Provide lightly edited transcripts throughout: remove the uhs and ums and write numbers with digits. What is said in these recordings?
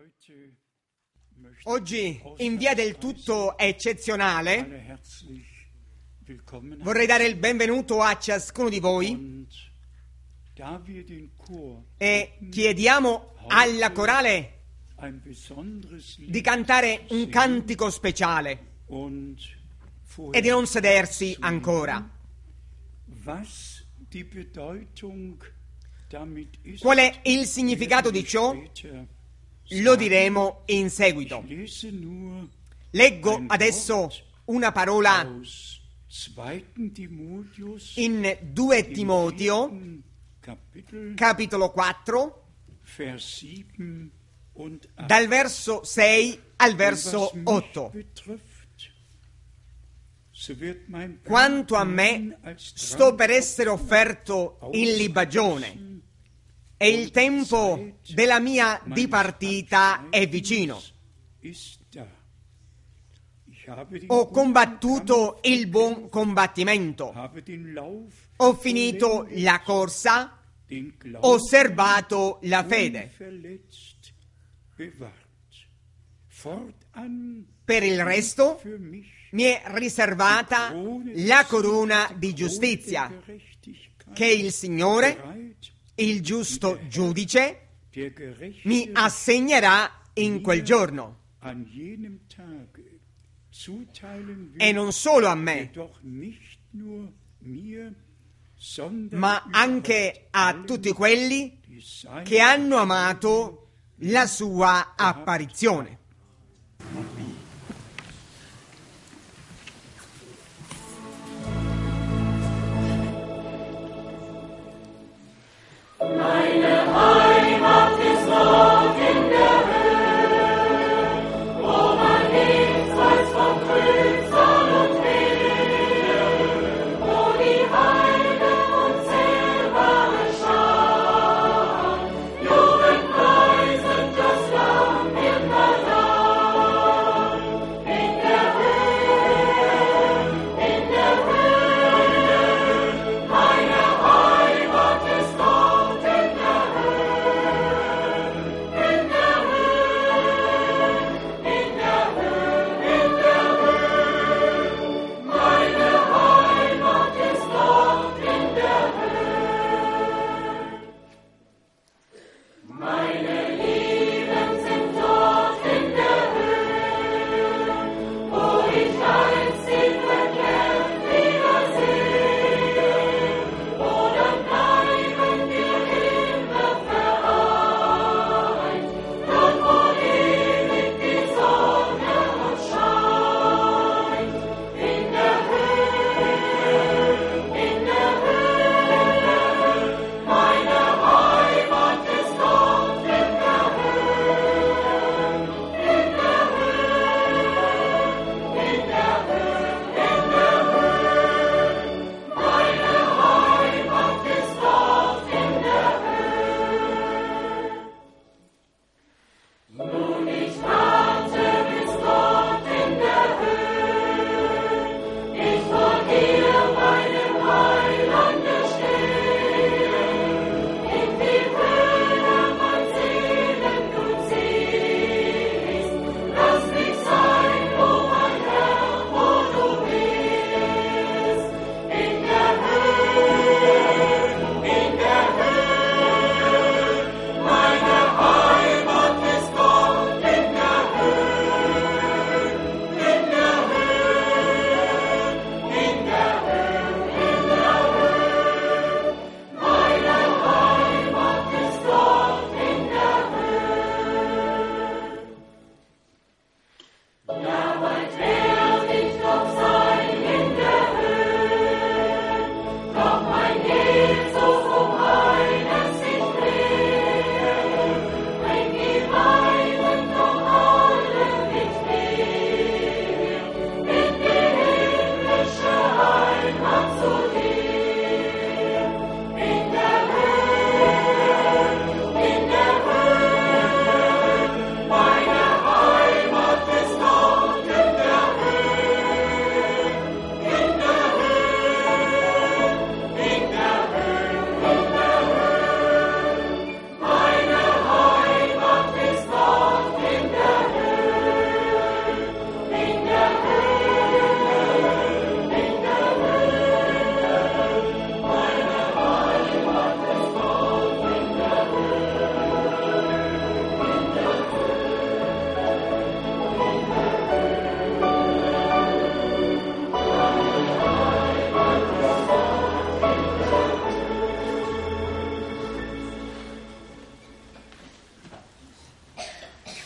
Oggi, in via del tutto eccezionale, vorrei dare il benvenuto a ciascuno di voi e chiediamo alla corale di cantare un cantico speciale e di non sedersi ancora. Qual è il significato di ciò? Lo diremo in seguito. Leggo adesso una parola in 2 Timoteo, capitolo 4, dal verso 6 al verso 8. Quanto a me, sto per essere offerto in libagione, e il tempo della mia dipartita è vicino. Ho combattuto il buon combattimento, ho finito la corsa, ho osservato la fede. Per il resto mi è riservata la corona di giustizia che il Signore, il giusto giudice, mi assegnerà in quel giorno. E non solo a me, ma anche a tutti quelli che hanno amato la sua apparizione.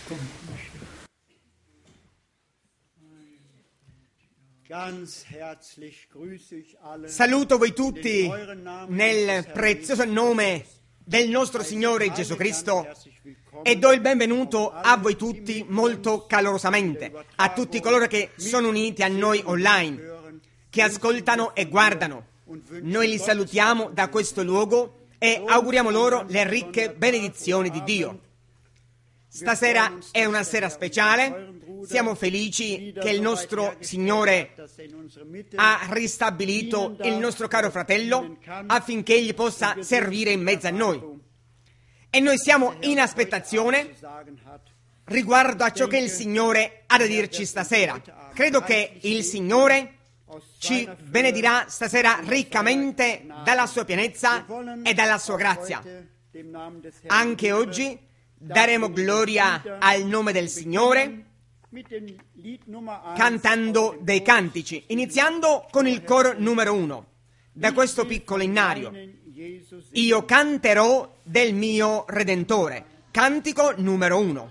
Saluto voi tutti nel prezioso nome del nostro Signore Gesù Cristo e do il benvenuto a voi tutti molto calorosamente, a tutti coloro che sono uniti a noi online, che ascoltano e guardano. Noi li salutiamo da questo luogo e auguriamo loro le ricche benedizioni di Dio. Stasera è una sera speciale, siamo felici che il nostro Signore ha ristabilito il nostro caro fratello affinché egli possa servire in mezzo a noi. E noi siamo in aspettazione riguardo a ciò che il Signore ha da dirci stasera. Credo che il Signore ci benedirà stasera riccamente dalla sua pienezza e dalla sua grazia. Anche oggi daremo gloria al nome del Signore cantando dei cantici, iniziando con il coro numero 1 da questo piccolo innario. Io canterò del mio Redentore, cantico numero 1.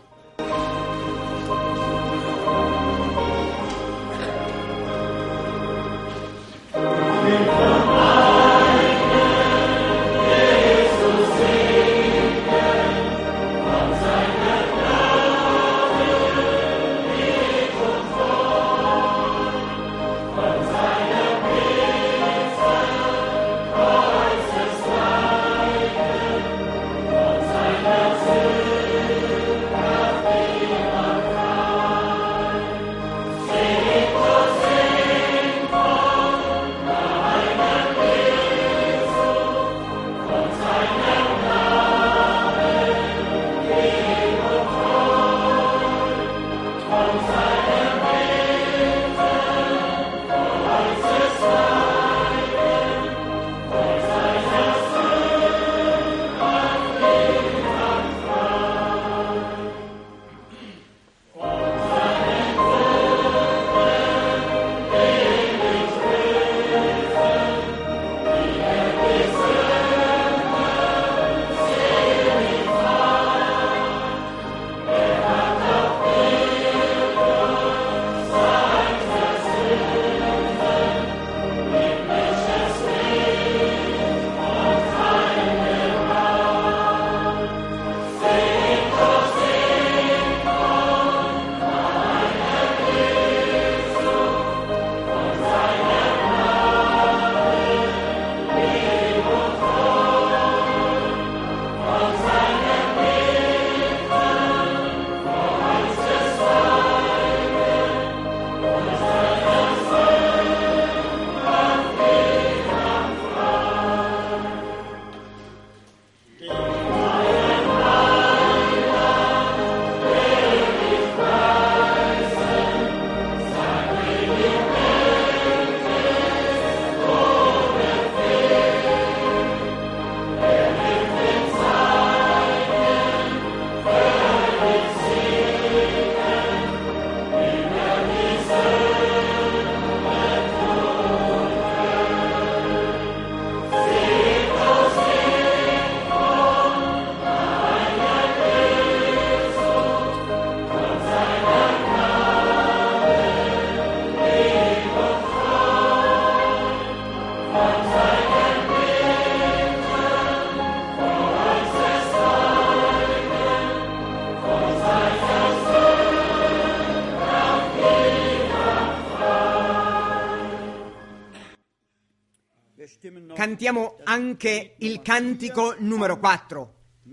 Cantiamo anche il cantico numero 4.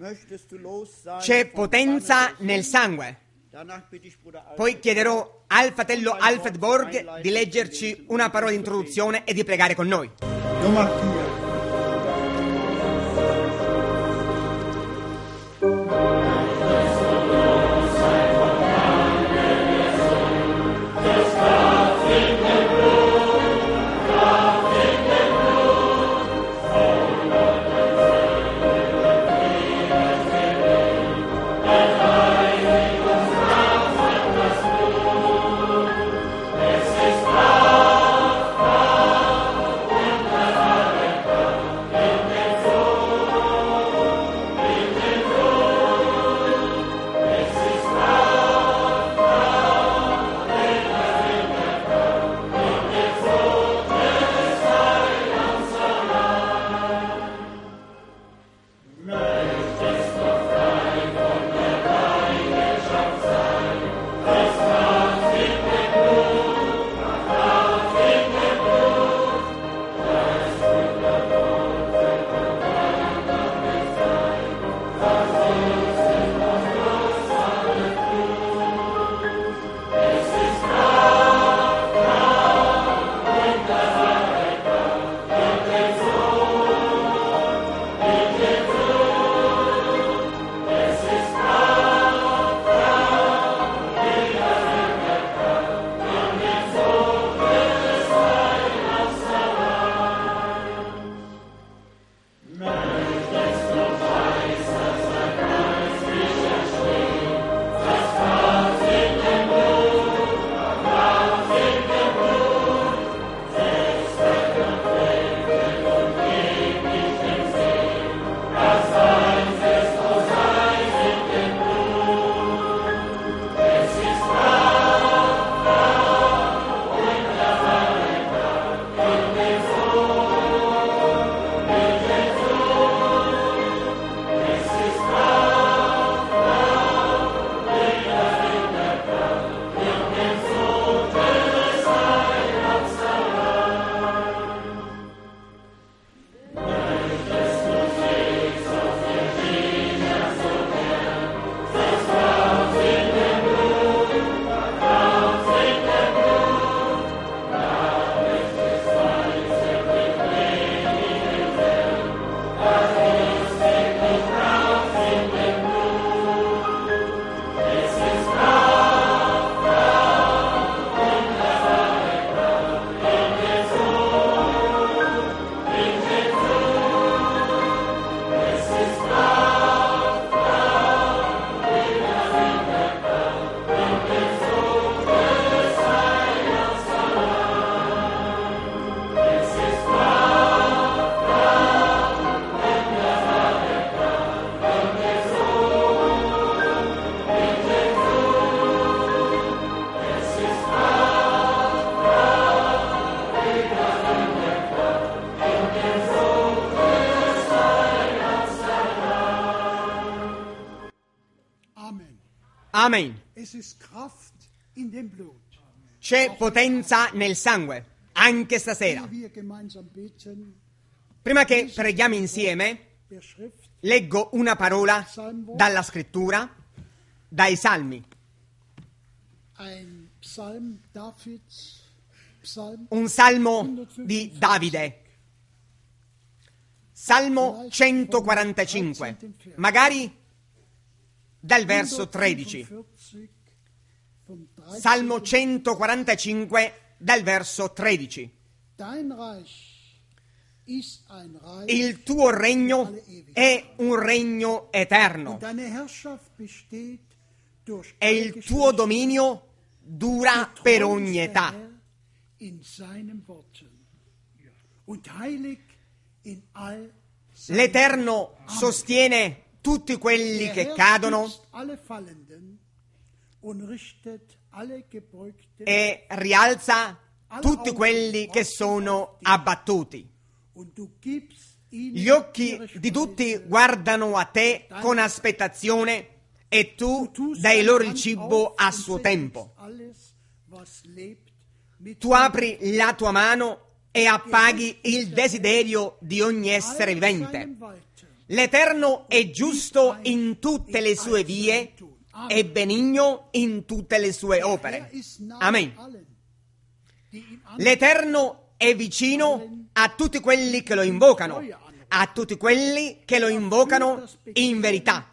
C'è potenza nel sangue. Poi chiederò al fratello Alfred Borg di leggerci una parola di introduzione e di pregare con noi. Amen. C'è potenza nel sangue, anche stasera. Prima che preghiamo insieme, leggo una parola dalla scrittura, dai Salmi. Un salmo di Davide. Salmo 145, magari dal verso 13. Salmo 145 dal verso 13. Il tuo regno è un regno eterno e il tuo dominio dura per ogni età. L'Eterno sostiene tutti quelli che cadono e rialza tutti quelli che sono abbattuti. Gli occhi di tutti guardano a te con aspettazione e tu dai loro il cibo a suo tempo. Tu apri la tua mano e appaghi il desiderio di ogni essere vivente. L'Eterno è giusto in tutte le sue vie e benigno in tutte le sue opere. Amen. L'Eterno è vicino a tutti quelli che lo invocano, a tutti quelli che lo invocano in verità.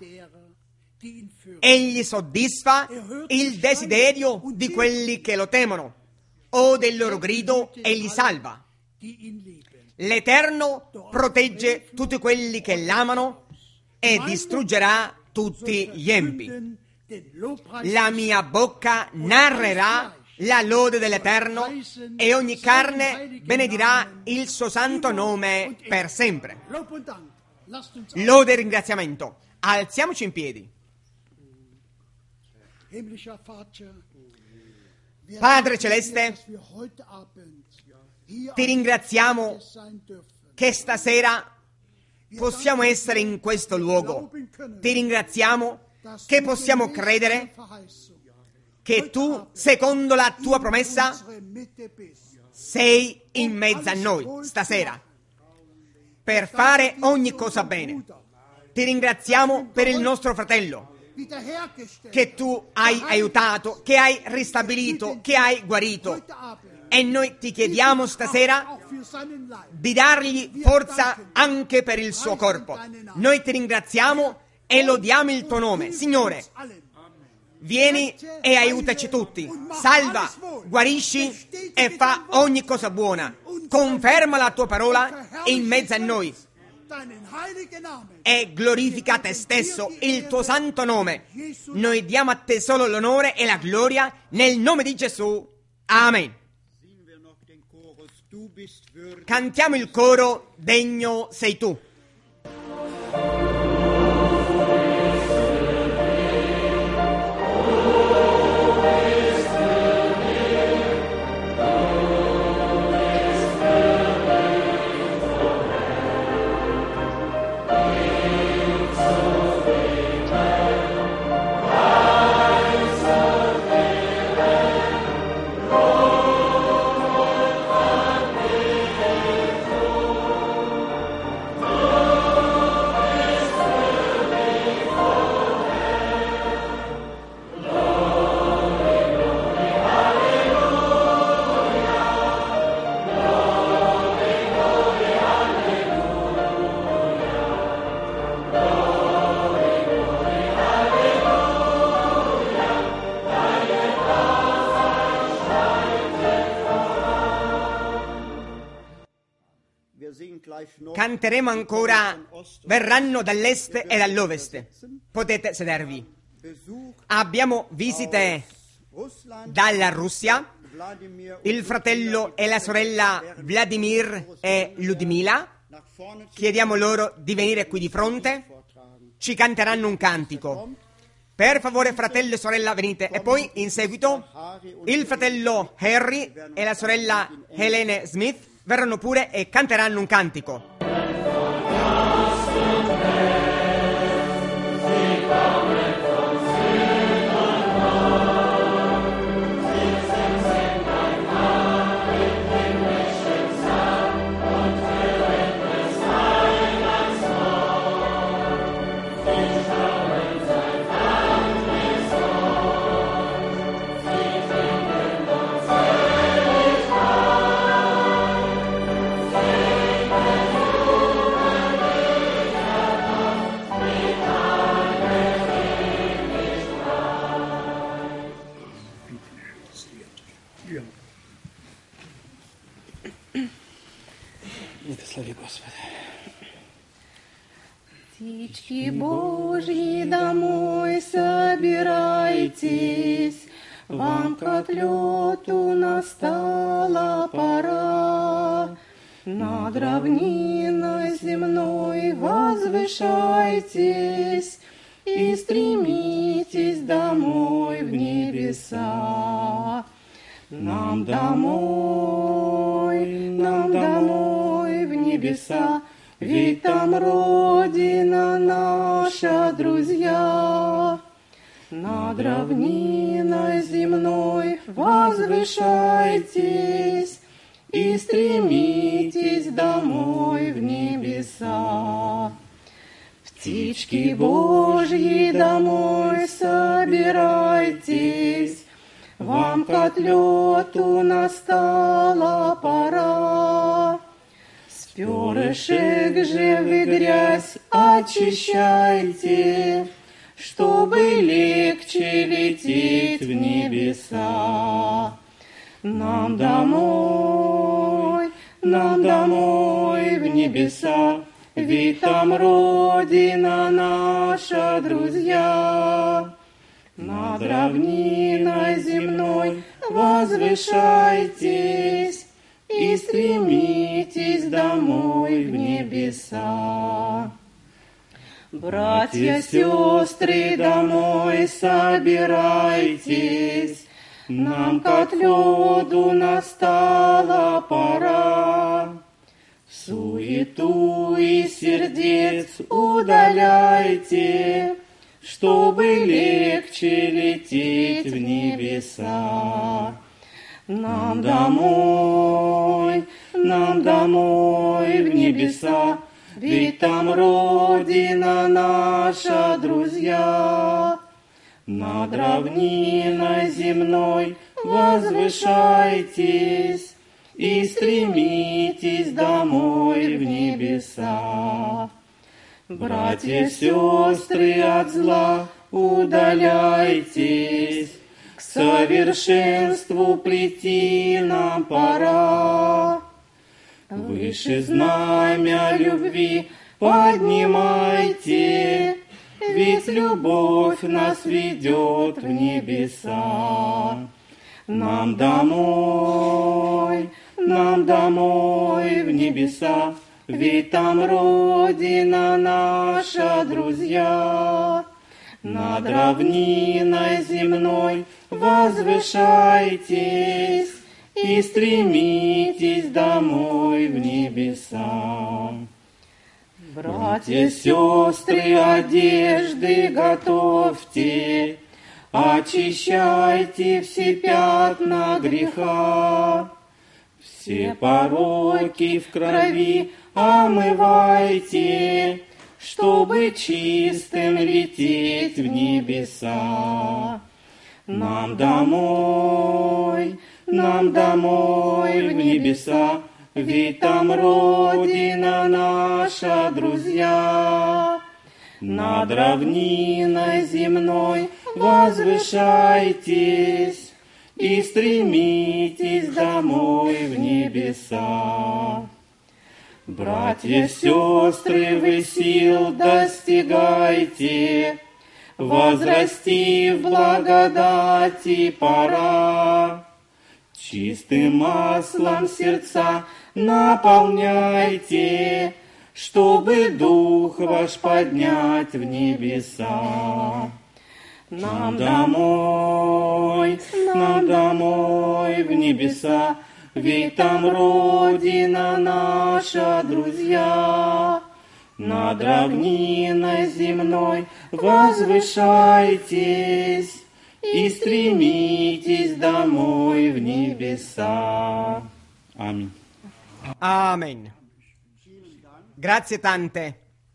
Egli soddisfa il desiderio di quelli che lo temono, ode il loro grido e li salva. L'Eterno protegge tutti quelli che l'amano e distruggerà tutti gli empi. La mia bocca narrerà la lode dell'Eterno e ogni carne benedirà il suo santo nome per sempre. Lode e ringraziamento. Alziamoci in piedi. Padre Celeste, ti ringraziamo che stasera possiamo essere in questo luogo. Ti ringraziamo che possiamo credere che tu, secondo la tua promessa, sei in mezzo a noi stasera per fare ogni cosa bene. Ti ringraziamo per il nostro fratello che tu hai aiutato, che hai ristabilito, che hai guarito. E noi ti chiediamo stasera di dargli forza anche per il suo corpo. Noi ti ringraziamo e lodiamo il tuo nome. Signore, vieni e aiutaci tutti. Salva, guarisci e fa ogni cosa buona. Conferma la tua parola in mezzo a noi. E glorifica te stesso, il tuo santo nome. Noi diamo a te solo l'onore e la gloria nel nome di Gesù. Amen. Cantiamo il coro Degno sei tu. Canteremo ancora Verranno dall'est e dall'ovest. Potete sedervi. Abbiamo visite dalla Russia, il fratello e la sorella Vladimir e Ludmila. Chiediamo loro di venire qui di fronte. Ci canteranno un cantico. Per favore, fratello e sorella, venite. E poi, in seguito, il fratello Harry e la sorella Helene Smith verranno pure e canteranno un cantico. Благослови, Господи. Птички Божьи, домой собирайтесь, вам к отлету настала пора. Над равниной земной возвышайтесь и стремитесь домой в небеса. Нам домой в небеса, ведь там Родина наша, друзья. Над равниной земной возвышайтесь и стремитесь домой в небеса. Птички Божьи, домой собирайтесь, вам к отлету настала пора. С перышек же вы грязь очищайте, чтобы легче лететь в небеса. Нам домой в небеса, ведь там Родина наша, друзья. Над равниной земной возвышайтесь и стремитесь домой в небеса. Братья, сестры, домой собирайтесь, нам к отлету настала пора. Суету и сердец удаляйте, чтобы легче лететь в небеса. Нам домой в небеса, ведь там Родина наша, друзья. Над равниной земной возвышайтесь и стремитесь домой в небеса. Братья, сестры, от зла удаляйтесь, к совершенству прийти нам пора. Выше знамя любви поднимайте, ведь любовь нас ведет в небеса. Нам домой в небеса, ведь там Родина наша, друзья. Над равниной земной возвышайтесь и стремитесь домой в небеса. Братья, сестры, одежды готовьте, очищайте все пятна греха. Все пороки в крови омывайте, чтобы чистым лететь в небеса. Нам домой в небеса, ведь там Родина наша, друзья. Над равниной земной возвышайтесь и стремитесь домой в небеса. Братья, сестры, вы сил достигайте, возрасти в благодати пора. Чистым маслом сердца наполняйте, чтобы дух ваш поднять в небеса. Нам домой в небеса, ведь там Родина наша, друзья. Над равниной земной возвышайтесь и стремитесь домой в nебesa. Amen. Amen. Grazie tante.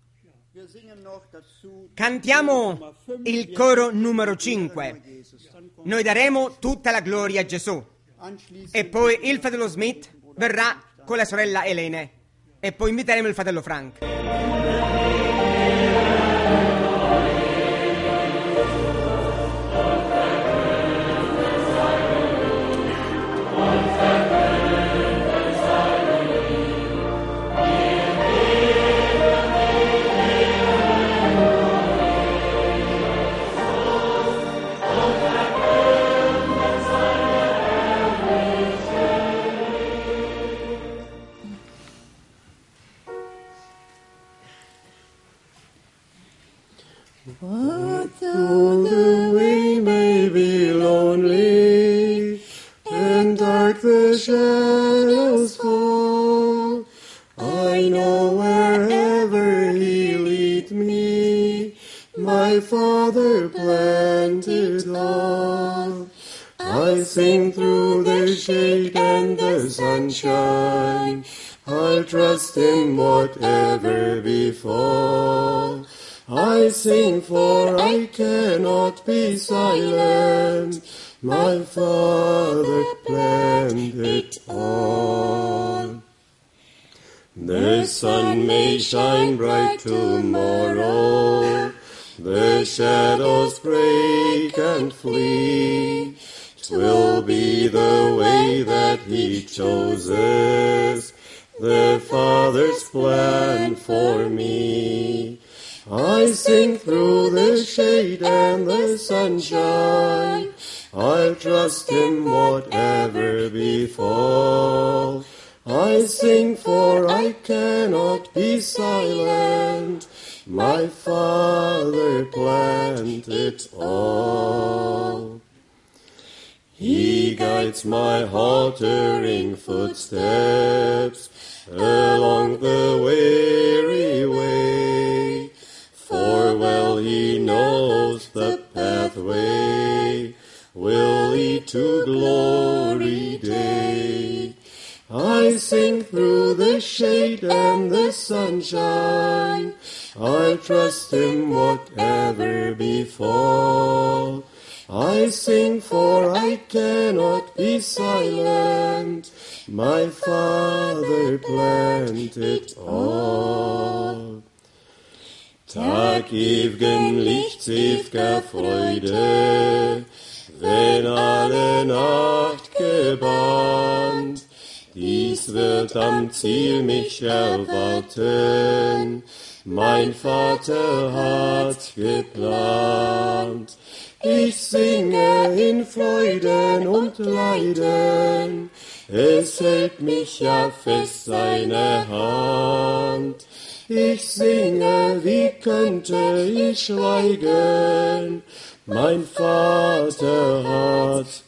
Cantiamo il coro numero 5. Noi daremo tutta la gloria a Gesù. E poi il fratello Smith verrà con la sorella Elene. E poi inviteremo il fratello Frank. planted all. I sing through the shade and the sunshine. I'll trust in whatever befall. I sing for I cannot be silent. My Father planned it all. The sun may shine bright tomorrow. The shadows break and flee. 'Twill be the way that He chooses, the Father's plan for me. I sing through the shade and the sunshine. I'll trust Him whatever befall. I sing for I cannot be silent. My Father planned it all. He guides my faltering footsteps along the weary way, for well He knows the pathway will lead to glory day. I sing through the shade and the sunshine. I'll trust Him whatever befall. I sing for I cannot be silent. My Father planned it all. Tag ewigen Lichts, ewiger Freude, wenn alle Nacht gebahnt. Dies wird am Ziel mich erwarten, mein Vater hat geplant. Ich singe in Freuden und Leiden, es hält mich ja fest seine Hand. Ich singe, wie könnte ich schweigen, mein Vater hat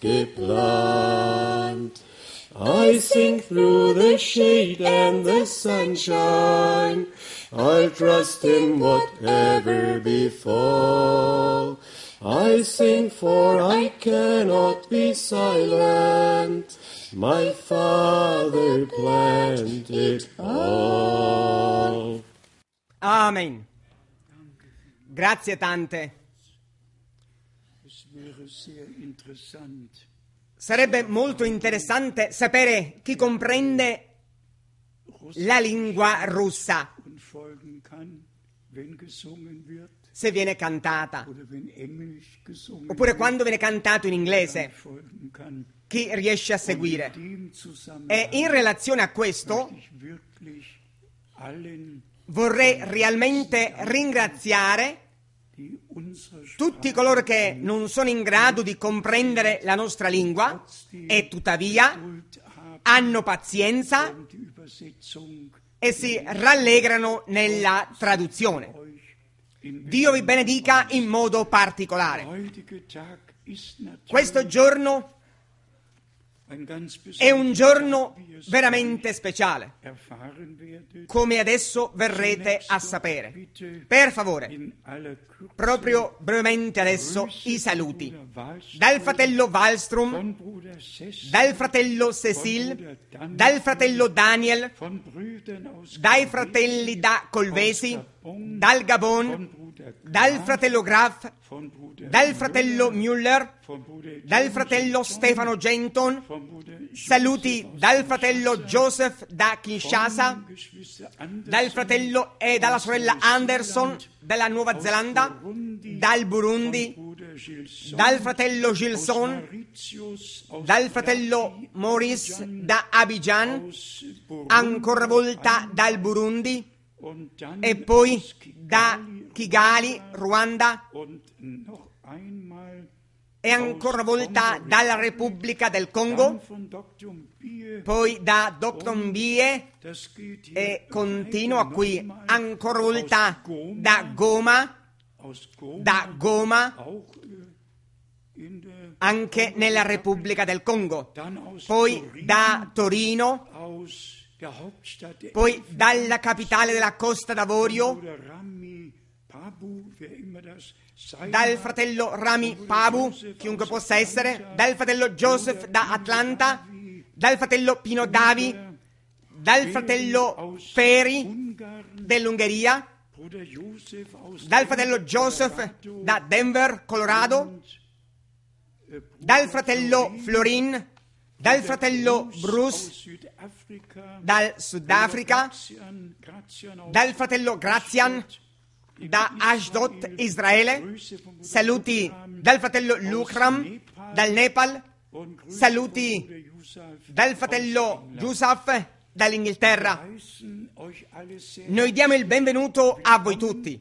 geplant. I sing through the shade and the sunshine, I'll trust Him whatever befall. I sing for I cannot be silent, my Father planned it all. Amen. Grazie tante. Sarebbe molto interessante sapere chi comprende la lingua russa, se viene cantata, oppure quando viene cantato in inglese, chi riesce a seguire. E in relazione a questo vorrei realmente ringraziare tutti coloro che non sono in grado di comprendere la nostra lingua e tuttavia hanno pazienza e si rallegrano nella traduzione. Dio vi benedica in modo particolare. Questo giorno è un giorno veramente speciale, come adesso verrete a sapere. Per favore, proprio brevemente adesso, i saluti. Dal fratello Wallström, dal fratello Cecil, dal fratello Daniel, dai fratelli da Colvesi, dal Gabon, dal fratello Graf, dal fratello Müller, dal fratello Stefano Genton, saluti dal fratello Joseph da Kinshasa, dal fratello e dalla sorella Anderson della Nuova Zelanda, dal Burundi, dal fratello Gilson, dal fratello Maurice da Abidjan, ancora volta dal Burundi, e poi da Kigali, Ruanda, e ancora una volta dalla Repubblica del Congo, poi da Dr. Mbie, e continua qui, ancora una volta da Goma, anche nella Repubblica del Congo, poi da Torino, poi dalla capitale della Costa d'Avorio, dal fratello Rami Pabu, chiunque possa essere, dal fratello Joseph da Atlanta, dal fratello Pino Davi, dal fratello Feri dell'Ungheria, dal fratello Joseph da Denver, Colorado, dal fratello Florin, dal fratello Bruce dal Sudafrica, dal fratello Grazian da Ashdod, Israele, saluti dal fratello Lukram dal Nepal, saluti dal fratello Yusuf dall'Inghilterra. Noi diamo il benvenuto a voi tutti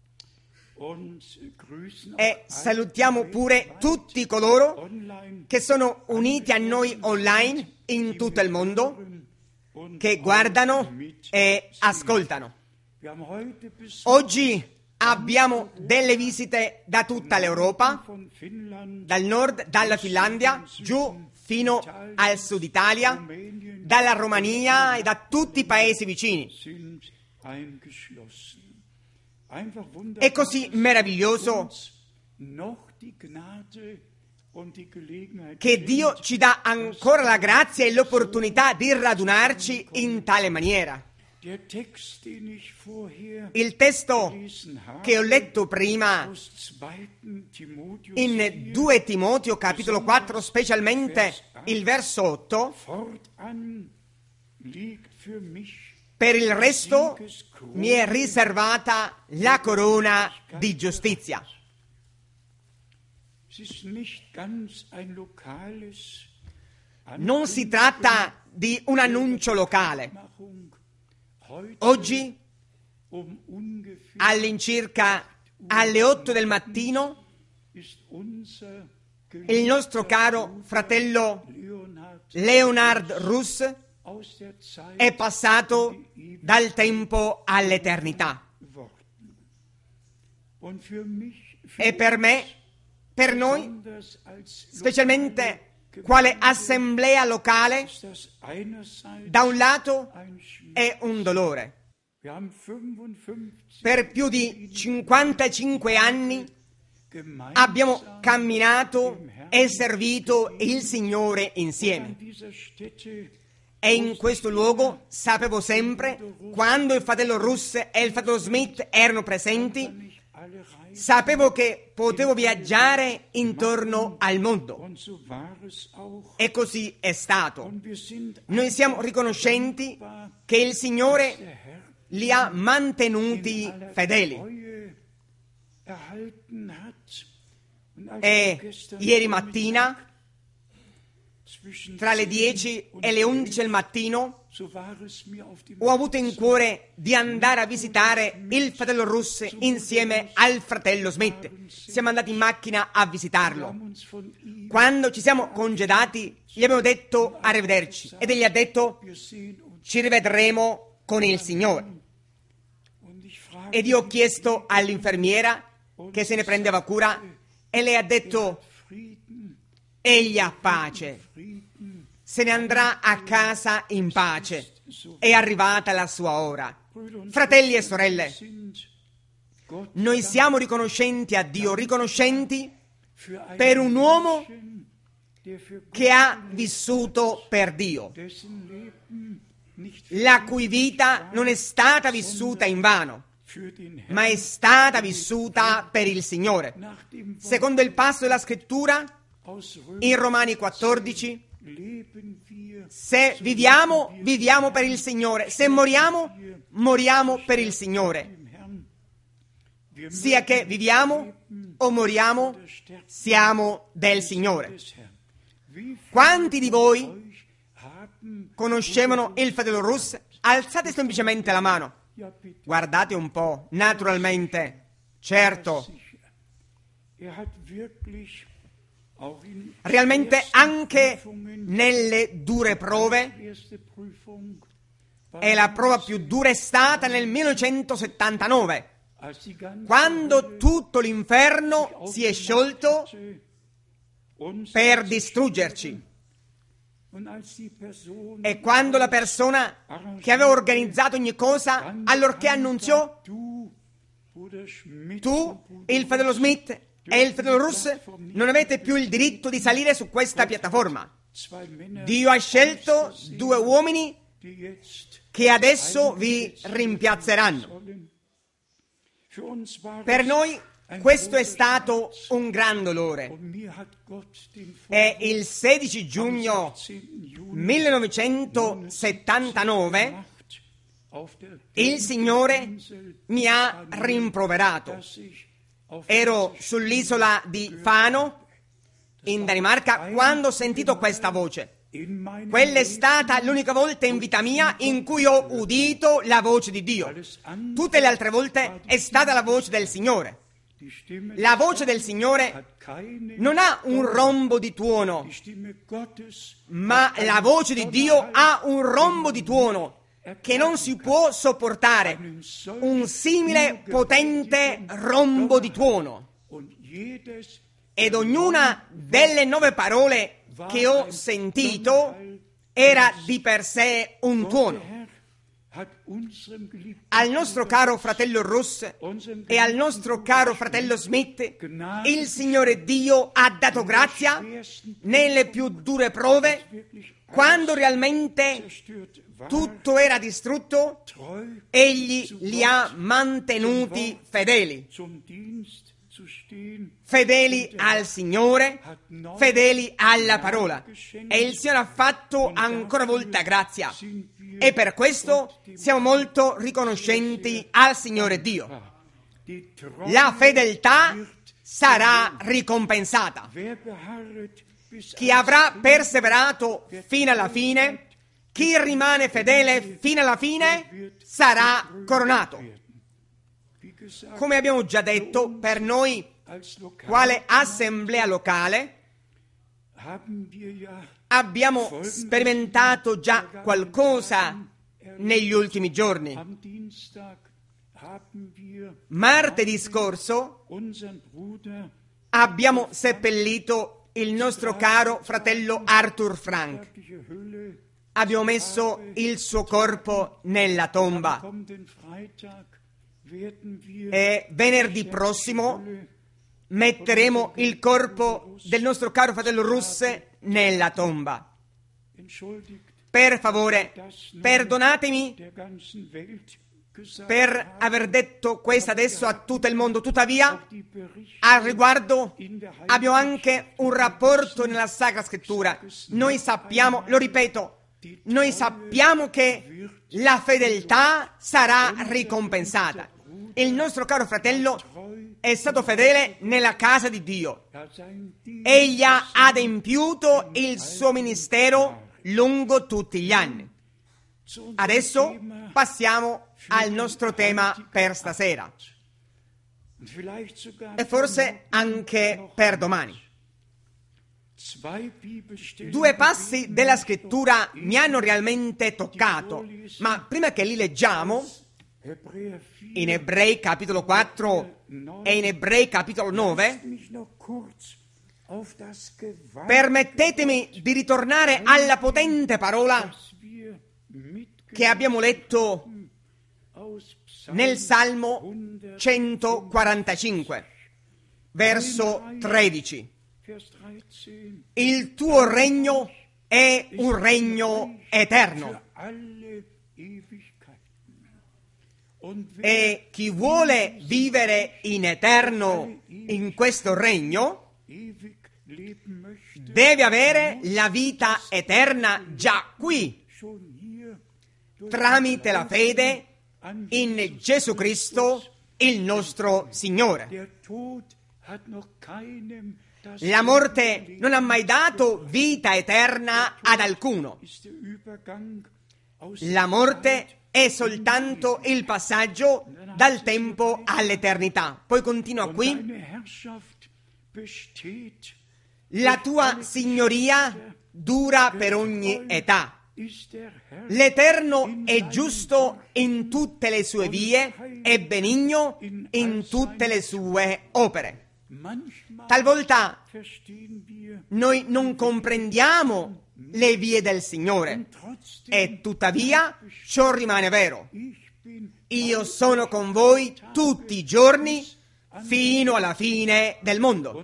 e salutiamo pure tutti coloro che sono uniti a noi online in tutto il mondo, che guardano e ascoltano. Oggi abbiamo delle visite da tutta l'Europa, dal nord, dalla Finlandia, giù fino al sud Italia, dalla Romania e da tutti i paesi vicini. È così meraviglioso che Dio ci dà ancora la grazia e l'opportunità di radunarci in tale maniera. Il testo che ho letto prima in 2 Timoteo capitolo 4, specialmente il verso 8, per il resto mi è riservata la corona di giustizia. Non si tratta di un annuncio locale. Oggi, all'incirca alle 8 del mattino, il nostro caro fratello Leonard Russ è passato dal tempo all'eternità. E per me, per noi, specialmente quale assemblea locale, da un lato è un dolore. Per più di 55 anni abbiamo camminato e servito il Signore insieme. E in questo luogo sapevo sempre, quando il fratello Russ e il fratello Smith erano presenti, sapevo che potevo viaggiare intorno al mondo. E così è stato. Noi siamo riconoscenti che il Signore li ha mantenuti fedeli. E ieri mattina, tra le 10 e le 11 del mattino, ho avuto in cuore di andare a visitare il fratello Russ insieme al fratello Smith. Siamo andati in macchina a visitarlo. Quando ci siamo congedati, gli abbiamo detto arrivederci ed egli ha detto: ci rivedremo con il Signore. Ed io ho chiesto all'infermiera che se ne prendeva cura e lei ha detto: egli ha pace, se ne andrà a casa in pace, è arrivata la sua ora. Fratelli e sorelle, noi siamo riconoscenti a Dio, riconoscenti per un uomo che ha vissuto per Dio, la cui vita non è stata vissuta invano, ma è stata vissuta per il Signore. Secondo il passo della Scrittura, in Romani 14, se viviamo, viviamo per il Signore, se moriamo, moriamo per il Signore. Sia che viviamo o moriamo, siamo del Signore. Quanti di voi conoscevano il fratello Russ? Alzate semplicemente la mano. Guardate un po', naturalmente, certo. Realmente anche nelle dure prove, e la prova più dura è stata nel 1979, quando tutto l'inferno si è sciolto per distruggerci. E quando la persona che aveva organizzato ogni cosa, allorché annunziò: Tu, il fratello Smith e il fratello Russ non avete più il diritto di salire su questa piattaforma. Dio ha scelto due uomini che adesso vi rimpiazzeranno. Per noi questo è stato un gran dolore. E il 16 giugno 1979 il Signore mi ha rimproverato. Ero sull'isola di Fano, in Danimarca, quando ho sentito questa voce. Quella è stata l'unica volta in vita mia in cui ho udito la voce di Dio. Tutte le altre volte è stata la voce del Signore. La voce del Signore non ha un rombo di tuono, ma la voce di Dio ha un rombo di tuono che non si può sopportare, un simile potente rombo di tuono. Ed ognuna delle 9 parole che ho sentito era di per sé un tuono. Al nostro caro fratello Russ e al nostro caro fratello Smith, il Signore Dio ha dato grazia nelle più dure prove, quando realmente tutto era distrutto. Egli li ha mantenuti fedeli. Fedeli al Signore, fedeli alla parola. E il Signore ha fatto ancora volta grazia. E per questo siamo molto riconoscenti al Signore Dio. La fedeltà sarà ricompensata. Chi avrà perseverato fino alla fine, chi rimane fedele fino alla fine, sarà coronato. Come abbiamo già detto, per noi, quale assemblea locale, abbiamo sperimentato già qualcosa negli ultimi giorni. Martedì scorso abbiamo seppellito il nostro caro fratello Arthur Frank. Abbiamo messo il suo corpo nella tomba. E venerdì prossimo metteremo il corpo del nostro caro fratello Russ nella tomba. Per favore, perdonatemi per aver detto questo adesso a tutto il mondo. Tuttavia, al riguardo abbiamo anche un rapporto nella Sacra Scrittura. Noi sappiamo, lo ripeto, noi sappiamo che la fedeltà sarà ricompensata. Il nostro caro fratello è stato fedele nella casa di Dio. Egli ha adempiuto il suo ministero lungo tutti gli anni. Adesso passiamo al nostro tema per stasera e forse anche per domani. 2 passi della scrittura mi hanno realmente toccato, ma prima che li leggiamo, in Ebrei capitolo 4 e in Ebrei capitolo 9, permettetemi di ritornare alla potente parola che abbiamo letto nel Salmo 145, verso 13. Il tuo regno è un regno eterno. E chi vuole vivere in eterno in questo regno deve avere la vita eterna già qui, tramite la fede in Gesù Cristo, il nostro Signore. La morte non ha mai dato vita eterna ad alcuno. La morte è soltanto il passaggio dal tempo all'eternità. Poi continua qui: la tua signoria dura per ogni età. L'Eterno è giusto in tutte le sue vie e benigno in tutte le sue opere. Talvolta noi non comprendiamo le vie del Signore e tuttavia ciò rimane vero. io sono con voi tutti i giorni fino alla fine del mondo.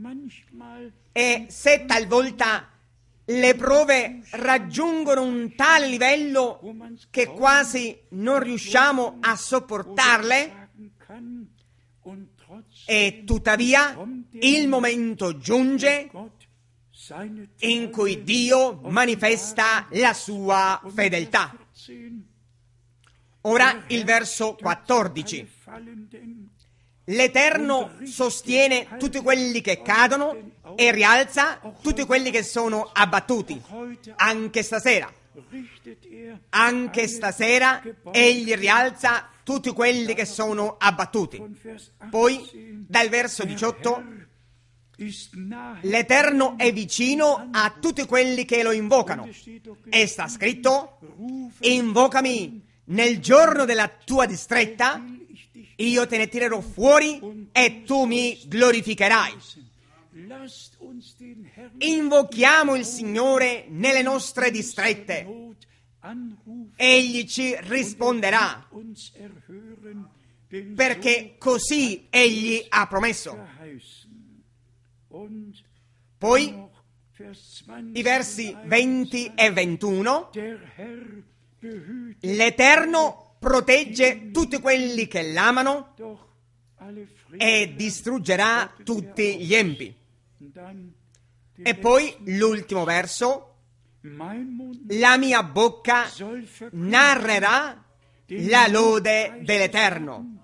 E se talvolta le prove raggiungono un tale livello che quasi non riusciamo a sopportarle, e tuttavia il momento giunge in cui Dio manifesta la sua fedeltà. Ora il verso 14. L'Eterno sostiene tutti quelli che cadono e rialza tutti quelli che sono abbattuti. Anche stasera Egli rialza tutti quelli che sono abbattuti. Poi, dal verso 18, l'Eterno è vicino a tutti quelli che lo invocano. E sta scritto: invocami nel giorno della tua distretta, io te ne tirerò fuori e tu mi glorificherai. Invochiamo il Signore nelle nostre distrette. Egli ci risponderà, perché così Egli ha promesso. Poi i versi 20 e 21. L'Eterno protegge tutti quelli che l'amano e distruggerà tutti gli empi. E poi l'ultimo verso: la mia bocca narrerà la lode dell'Eterno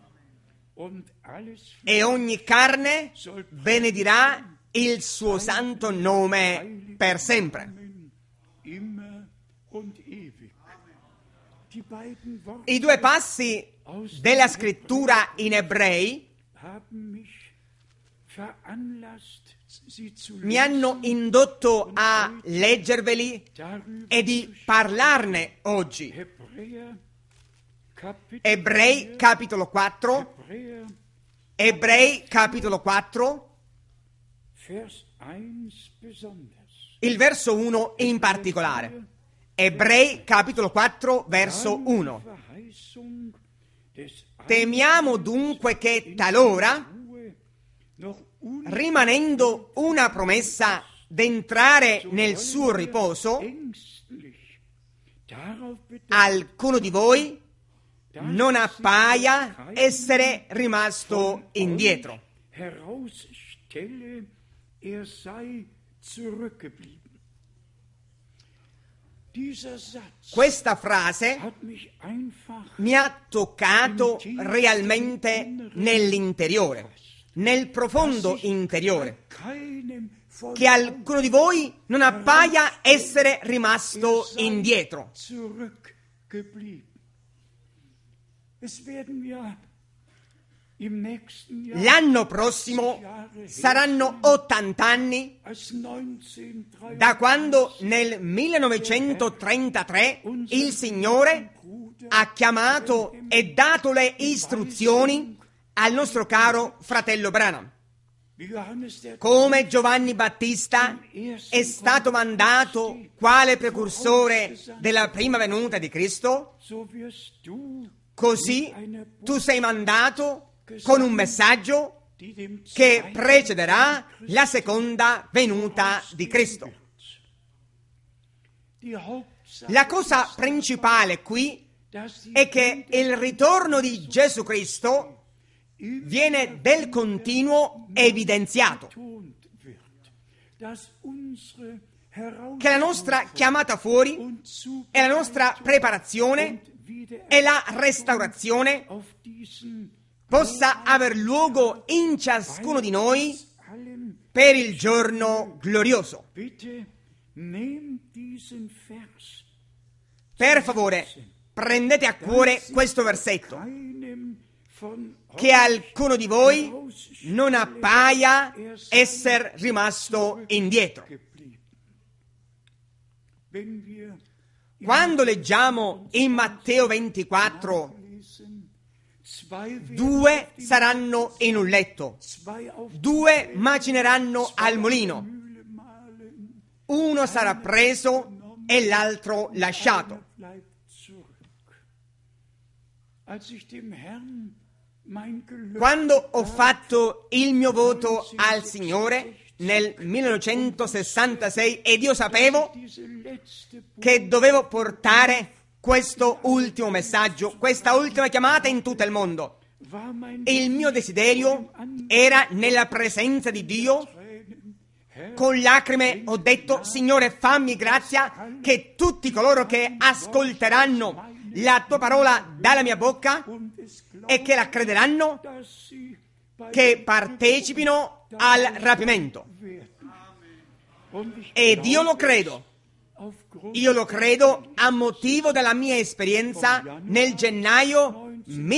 e ogni carne benedirà il suo santo nome per sempre. I due passi della scrittura in Ebrei mi hanno indotto a leggerveli e di parlarne oggi. Ebrei capitolo 4, il verso 1 in particolare. Ebrei capitolo 4 verso 1. Temiamo dunque che talora, rimanendo una promessa d'entrare nel suo riposo, alcuno di voi non appaia essere rimasto indietro. Questa frase mi ha toccato realmente nell'interiore, nel profondo interiore, che alcuno di voi non appaia essere rimasto indietro. L'anno prossimo saranno 80 anni da quando nel 1933 il Signore ha chiamato e dato le istruzioni al nostro caro fratello Branham. Come Giovanni Battista è stato mandato quale precursore della prima venuta di Cristo, così tu sei mandato con un messaggio che precederà la seconda venuta di Cristo. La cosa principale qui è che il ritorno di Gesù Cristo viene del continuo evidenziato, che la nostra chiamata fuori e la nostra preparazione e la restaurazione possa aver luogo in ciascuno di noi per il giorno glorioso. Per favore, prendete a cuore questo versetto: che alcuno di voi non appaia essere rimasto indietro. Quando leggiamo in Matteo 24, 2 saranno in un letto, 2 macineranno al mulino, uno sarà preso e l'altro lasciato. Quando ho fatto il mio voto al Signore nel 1966 ed io sapevo che dovevo portare questo ultimo messaggio, questa ultima chiamata in tutto il mondo, il mio desiderio era nella presenza di Dio. Con lacrime ho detto: Signore, fammi grazia che tutti coloro che ascolteranno la tua parola dalla mia bocca e che la crederanno, che partecipino al rapimento. Ed io lo credo. Io lo credo a motivo della mia esperienza nel gennaio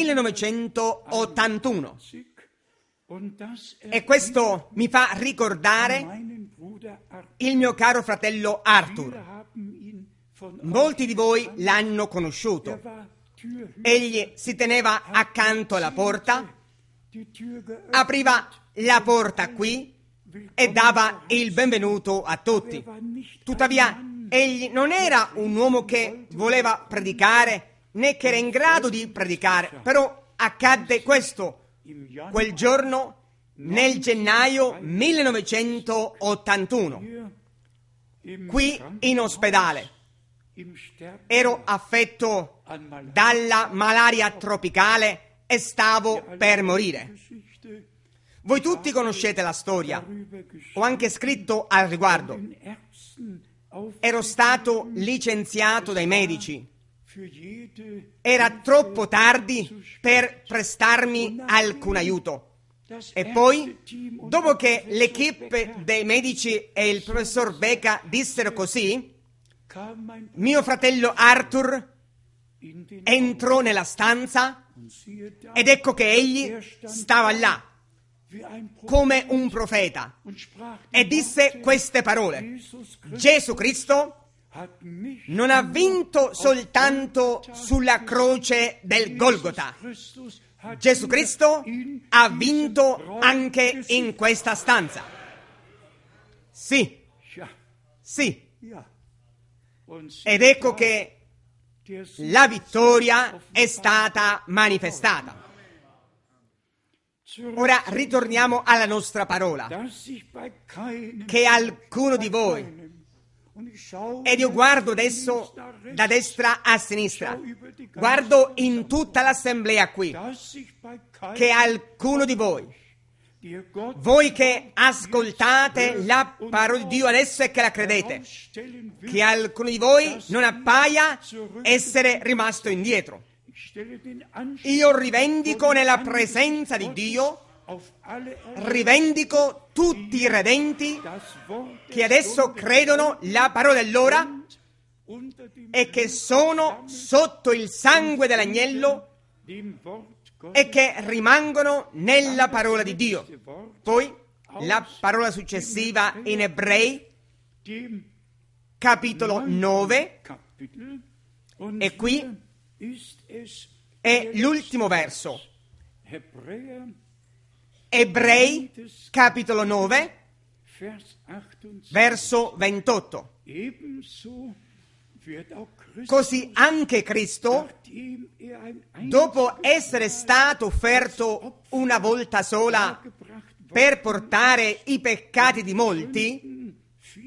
1981. E questo mi fa ricordare il mio caro fratello Arthur. Molti di voi l'hanno conosciuto. Egli si teneva accanto alla porta, apriva la porta qui e dava il benvenuto a tutti. Tuttavia, egli non era un uomo che voleva predicare, né che era in grado di predicare. Però accadde questo quel giorno nel gennaio 1981, qui in ospedale. Ero affetto dalla malaria tropicale e stavo per morire. Voi tutti conoscete la storia. Ho anche scritto al riguardo. Ero stato licenziato dai medici. Era troppo tardi per prestarmi alcun aiuto. E poi, dopo che l'equipe dei medici e il professor Becca dissero così, mio fratello Arthur entrò nella stanza ed ecco che egli stava là come un profeta e disse queste parole: Gesù Cristo non ha vinto soltanto sulla croce del Golgota. Gesù Cristo ha vinto anche in questa stanza. Sì, sì. Ed ecco che la vittoria è stata manifestata. Ora ritorniamo alla nostra parola. Che alcuno di voi, ed io guardo adesso da destra a sinistra, guardo in tutta l'assemblea qui, che alcuno di voi che ascoltate la parola di Dio adesso e che la credete, che alcuno di voi non appaia essere rimasto indietro. Io rivendico nella presenza di Dio, rivendico tutti i redenti che adesso credono la parola dell'ora e che sono sotto il sangue dell'agnello e che rimangono nella parola di Dio. Poi la parola successiva in Ebrei, capitolo 9, e qui è l'ultimo verso. Ebrei, capitolo 9, verso 28. Così anche Cristo, dopo essere stato offerto una volta sola per portare i peccati di molti,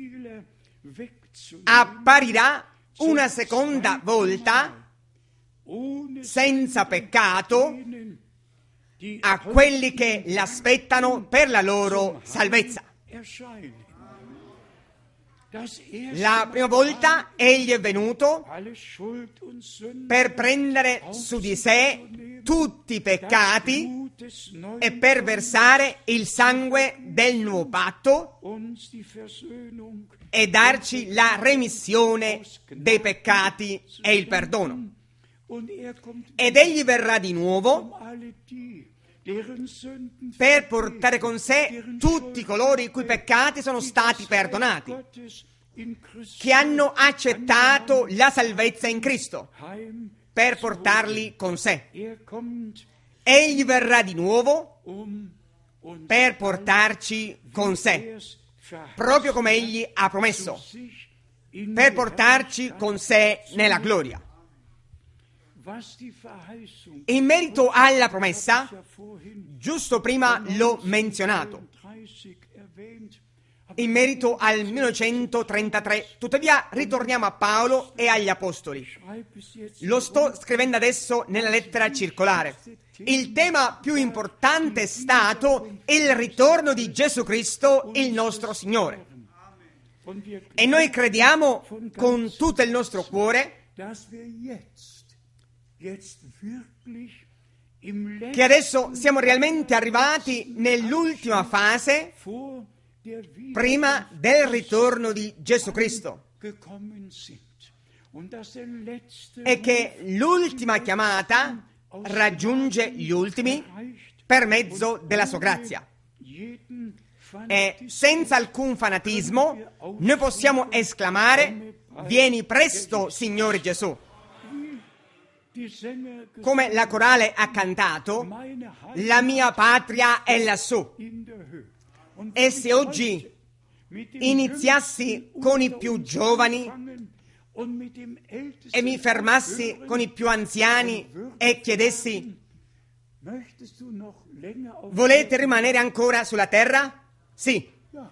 apparirà una seconda volta senza peccato a quelli che l'aspettano per la loro salvezza. La prima volta egli è venuto per prendere su di sé tutti i peccati e per versare il sangue del nuovo patto e darci la remissione dei peccati e il perdono. Ed egli verrà di nuovo per portare con sé tutti coloro i cui peccati sono stati perdonati, che hanno accettato la salvezza in Cristo, per portarli con sé. Egli verrà di nuovo per portarci con sé, proprio come egli ha promesso, per portarci con sé nella gloria. In merito alla promessa, giusto prima l'ho menzionato, in merito al 1933. Tuttavia ritorniamo a Paolo e agli Apostoli. Lo sto scrivendo adesso nella lettera circolare. Il tema più importante è stato il ritorno di Gesù Cristo, il nostro Signore. E noi crediamo con tutto il nostro cuore che adesso siamo realmente arrivati nell'ultima fase prima del ritorno di Gesù Cristo, e che l'ultima chiamata raggiunge gli ultimi per mezzo della sua grazia. E senza alcun fanatismo noi possiamo esclamare: vieni presto, Signore Gesù. Come la corale ha cantato, la mia patria è lassù. E se oggi iniziassi con i più giovani e mi fermassi con i più anziani e chiedessi: volete rimanere ancora sulla terra? Sì.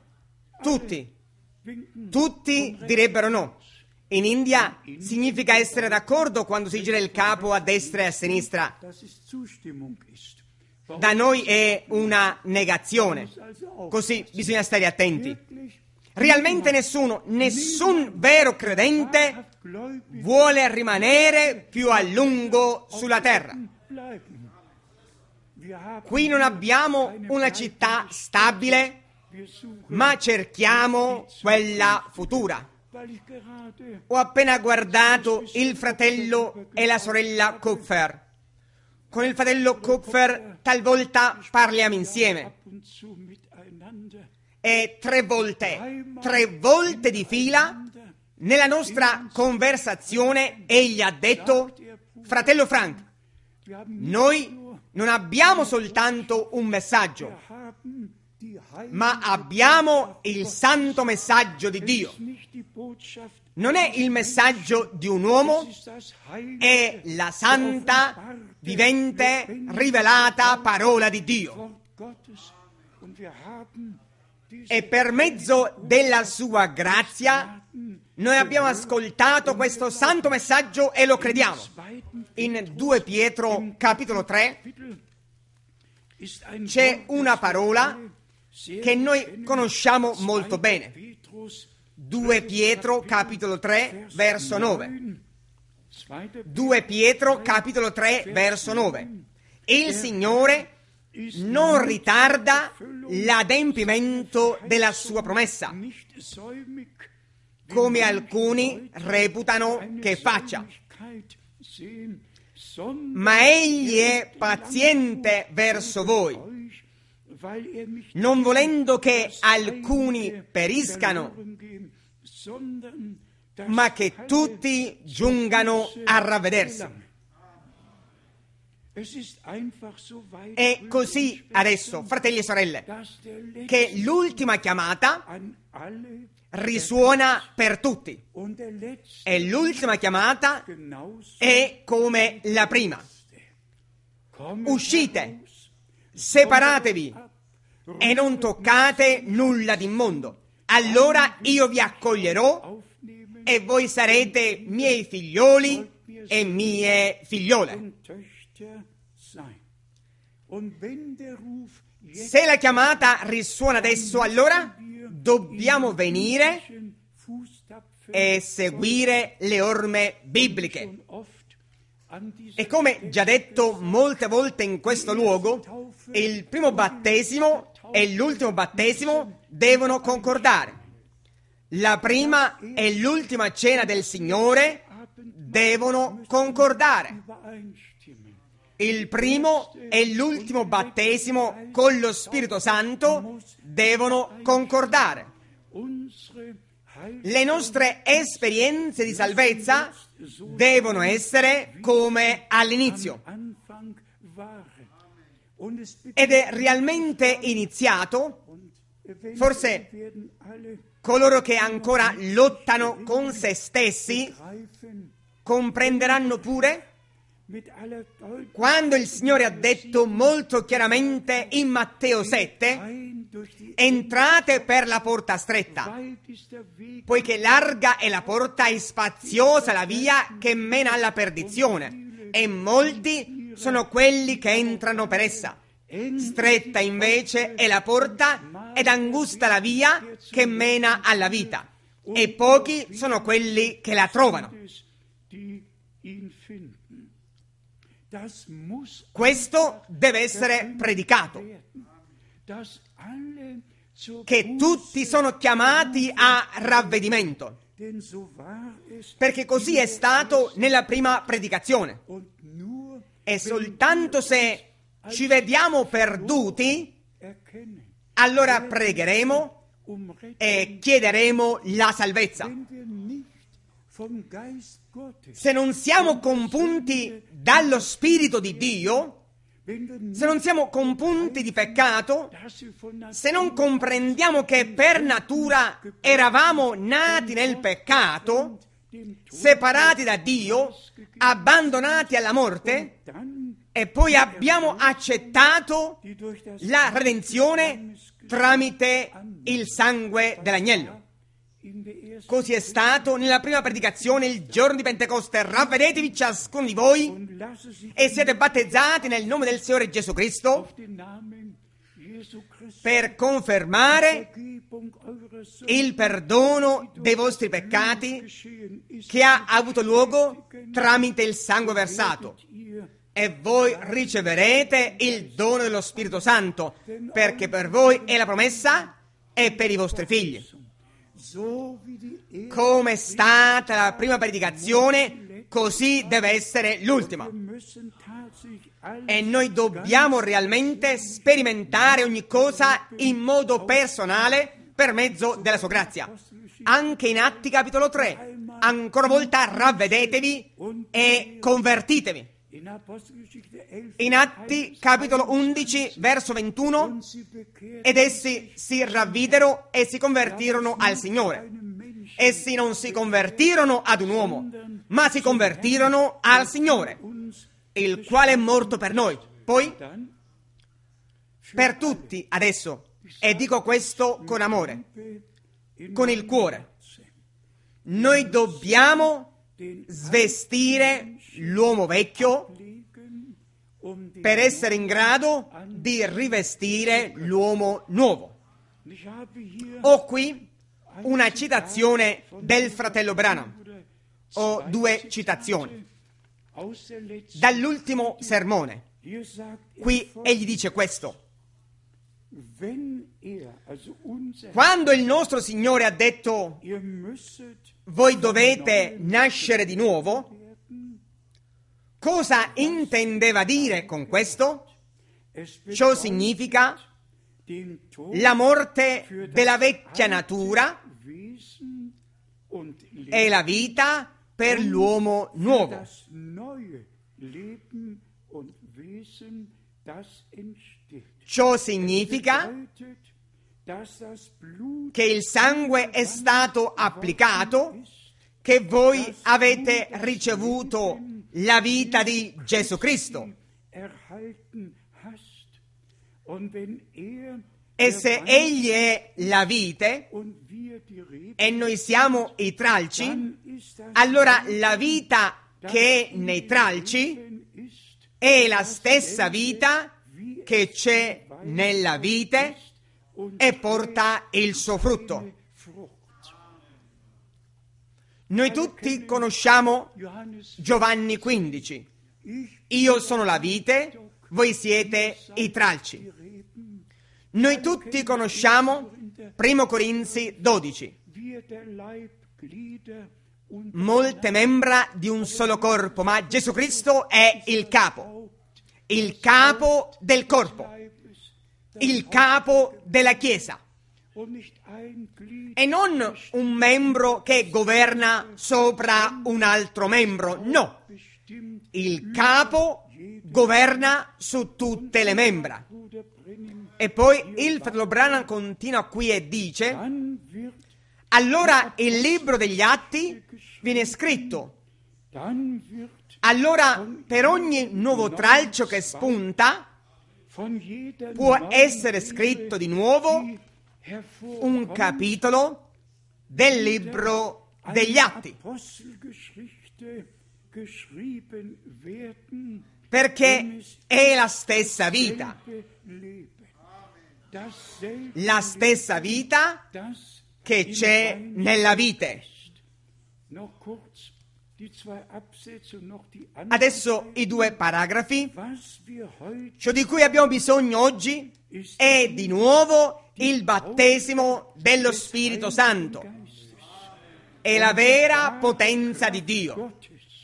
Tutti direbbero no. In India significa essere d'accordo quando si gira il capo a destra e a sinistra. Da noi è una negazione. Così bisogna stare attenti. Realmente nessun vero credente vuole rimanere più a lungo sulla terra. Qui non abbiamo una città stabile, ma cerchiamo quella futura. Ho appena guardato il fratello e la sorella Kupfer. Con il fratello Kupfer talvolta parliamo insieme. E tre volte di fila, nella nostra conversazione, egli ha detto: fratello Frank, noi non abbiamo soltanto un messaggio, ma abbiamo il santo messaggio di Dio. Non è il messaggio di un uomo, è la santa, vivente, rivelata parola di Dio. E per mezzo della sua grazia noi abbiamo ascoltato questo santo messaggio e lo crediamo. In 2 Pietro capitolo 3 c'è una parola che noi conosciamo molto bene. 2 Pietro capitolo 3 verso 9. 2 Pietro capitolo 3 verso 9. Il Signore non ritarda l'adempimento della sua promessa, come alcuni reputano che faccia, ma egli è paziente verso voi, non volendo che alcuni periscano, ma che tutti giungano a ravvedersi. È così adesso, fratelli e sorelle, che l'ultima chiamata risuona per tutti, e l'ultima chiamata è come la prima. Uscite, separatevi e non toccate nulla d'immondo, allora io vi accoglierò e voi sarete miei figlioli e mie figliole. Se la chiamata risuona adesso, allora dobbiamo venire e seguire le orme bibliche. E come già detto molte volte in questo luogo, il primo battesimo e l'ultimo battesimo devono concordare. La prima e l'ultima cena del Signore devono concordare. Il primo e l'ultimo battesimo con lo Spirito Santo devono concordare. Le nostre esperienze di salvezza devono essere come all'inizio. Ed è realmente iniziato. Forse coloro che ancora lottano con se stessi comprenderanno pure quando il Signore ha detto molto chiaramente in Matteo 7, entrate per la porta stretta, poiché larga è la porta e spaziosa la via che mena alla perdizione, e molti sono quelli che entrano per essa. Stretta invece è la porta ed angusta la via che mena alla vita, e pochi sono quelli che la trovano. Questo deve essere predicato, che tutti sono chiamati a ravvedimento, perché così è stato nella prima predicazione. E soltanto se ci vediamo perduti, allora pregheremo e chiederemo la salvezza. Se non siamo compunti dallo Spirito di Dio, se non siamo compunti di peccato, se non comprendiamo che per natura eravamo nati nel peccato, separati da Dio, abbandonati alla morte, e poi abbiamo accettato la redenzione tramite il sangue dell'agnello. Così è stato nella prima predicazione il giorno di Pentecoste. Ravvedetevi ciascuno di voi e siete battezzati nel nome del Signore Gesù Cristo per confermare il perdono dei vostri peccati che ha avuto luogo tramite il sangue versato. E voi riceverete il dono dello Spirito Santo, perché per voi è la promessa e per i vostri figli. Come è stata la prima predicazione, così deve essere l'ultima. E noi dobbiamo realmente sperimentare ogni cosa in modo personale per mezzo della sua grazia. Anche in Atti capitolo 3, ancora una volta ravvedetevi e convertitevi. In Atti capitolo 11 verso 21, ed essi si ravvidero e si convertirono al Signore. Essi non si convertirono ad un uomo, ma si convertirono al Signore, il quale è morto per noi. Poi, per tutti adesso, e dico questo con amore, con il cuore, noi dobbiamo svestire l'uomo vecchio per essere in grado di rivestire l'uomo nuovo. Ho qui una citazione del fratello Branham. Ho due citazioni dall'ultimo sermone. Qui egli dice questo: quando il nostro Signore ha detto voi dovete nascere di nuovo, cosa intendeva dire con questo? Ciò significa la morte della vecchia natura e la vita per l'uomo nuovo. Ciò significa che il sangue è stato applicato, che voi avete ricevuto la vita di Gesù Cristo. E se Egli è la vite e noi siamo i tralci, allora la vita che è nei tralci è la stessa vita che c'è nella vite e porta il suo frutto. Noi tutti conosciamo Giovanni 15. Io sono la vite, voi siete i tralci. Noi tutti conosciamo 1 Corinzi 12. Molte membra di un solo corpo, ma Gesù Cristo è il capo del corpo, il capo della Chiesa. E non un membro che governa sopra un altro membro, no. Il capo governa su tutte le membra. E poi il fratello Branham continua qui e dice: allora il libro degli Atti viene scritto, allora per ogni nuovo tralcio che spunta può essere scritto di nuovo un capitolo del libro degli Atti, perché è la stessa vita che c'è nella vite. Adesso i due paragrafi. Ciò di cui abbiamo bisogno oggi è di nuovo il battesimo dello Spirito Santo. È la vera potenza di Dio,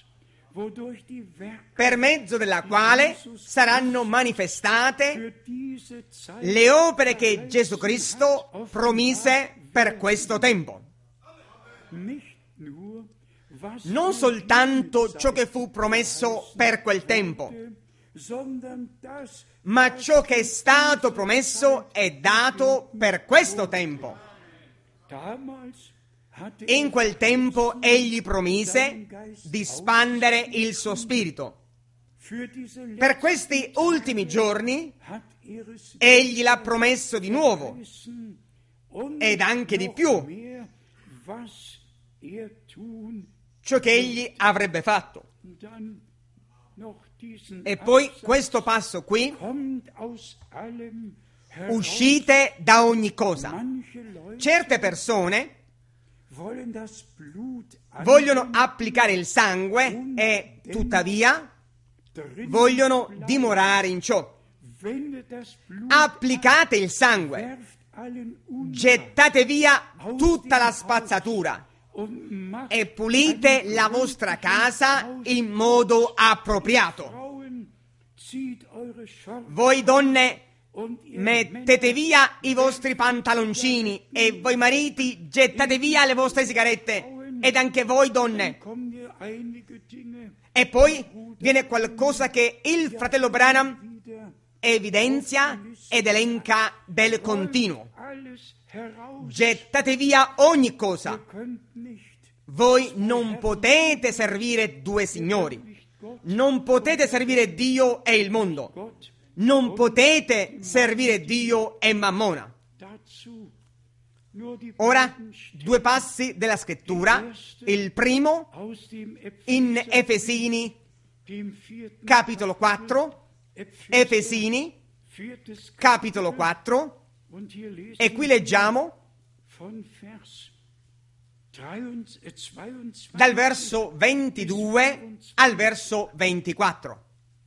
per mezzo della quale saranno manifestate le opere che Gesù Cristo promise per questo tempo. Non soltanto ciò che fu promesso per quel tempo, ma ciò che è stato promesso e dato per questo tempo. In quel tempo egli promise di spandere il suo spirito. Per questi ultimi giorni egli l'ha promesso di nuovo ed anche di più, ciò che egli avrebbe fatto. E poi questo passo qui: uscite da ogni cosa. Certe persone vogliono applicare il sangue e tuttavia vogliono dimorare in ciò. Applicate il sangue, gettate via tutta la spazzatura e pulite la vostra casa in modo appropriato. Voi donne, mettete via i vostri pantaloncini e voi mariti gettate via le vostre sigarette, ed anche voi donne. E poi viene qualcosa che il fratello Branham evidenzia ed elenca del continuo. Gettate via ogni cosa. Voi non potete servire due signori. Non potete servire Dio e il mondo. Non potete servire Dio e Mammona. Ora, due passi della scrittura. Il primo in Efesini capitolo 4. Efesini capitolo 4. E qui leggiamo dal verso 22 al verso 24.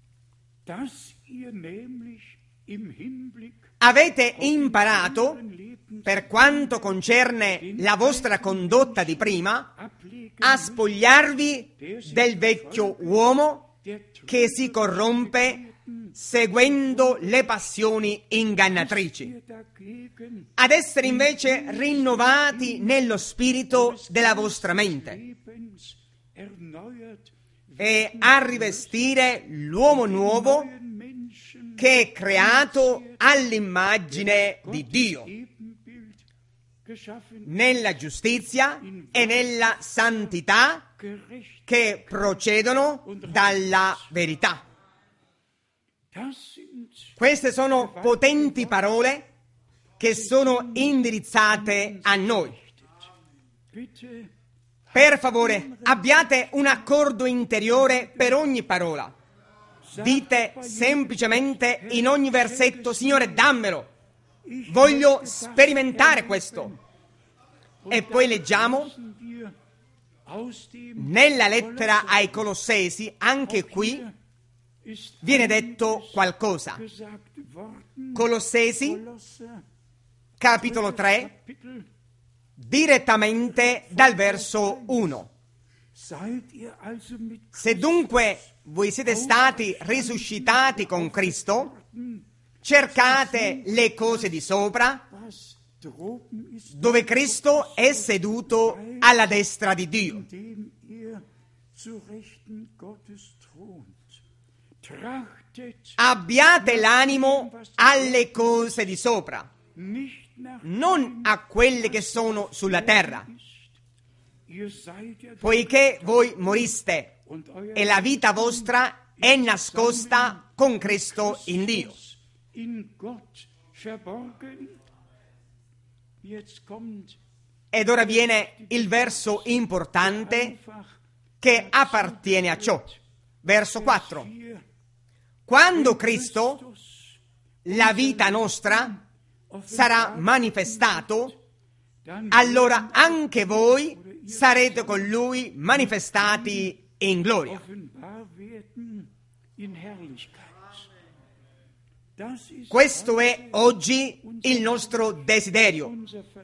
Avete imparato, per quanto concerne la vostra condotta di prima, a spogliarvi del vecchio uomo che si corrompe seguendo le passioni ingannatrici, ad essere invece rinnovati nello spirito della vostra mente e a rivestire l'uomo nuovo che è creato all'immagine di Dio, nella giustizia e nella santità che procedono dalla verità. Queste sono potenti parole che sono indirizzate a noi. Per favore, abbiate un accordo interiore per ogni parola. Dite semplicemente in ogni versetto: Signore, dammelo. Voglio sperimentare questo. E poi leggiamo nella lettera ai Colossesi, anche qui viene detto qualcosa. Colossesi, capitolo 3, direttamente dal verso 1. Se dunque voi siete stati risuscitati con Cristo, cercate le cose di sopra, dove Cristo è seduto alla destra di Dio. Abbiate l'animo alle cose di sopra, non a quelle che sono sulla terra. poiché voi moriste e la vita vostra è nascosta con Cristo in Dio. Ed ora viene il verso importante che appartiene a ciò. Verso 4. Quando Cristo, la vita nostra, sarà manifestato, allora anche voi sarete con Lui manifestati in gloria. Questo è oggi il nostro desiderio,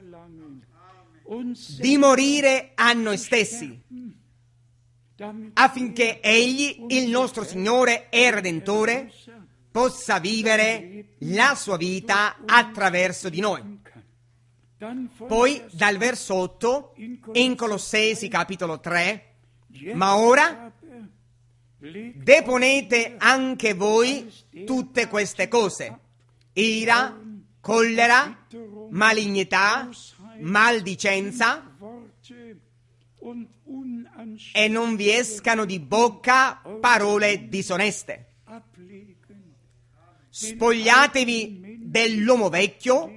di morire a noi stessi, affinché Egli, il nostro Signore e Redentore, possa vivere la sua vita attraverso di noi. Poi dal verso 8, in Colossesi capitolo 3, ma ora deponete anche voi tutte queste cose: ira, collera, malignità, maldicenza, e non vi escano di bocca parole disoneste. Spogliatevi dell'uomo vecchio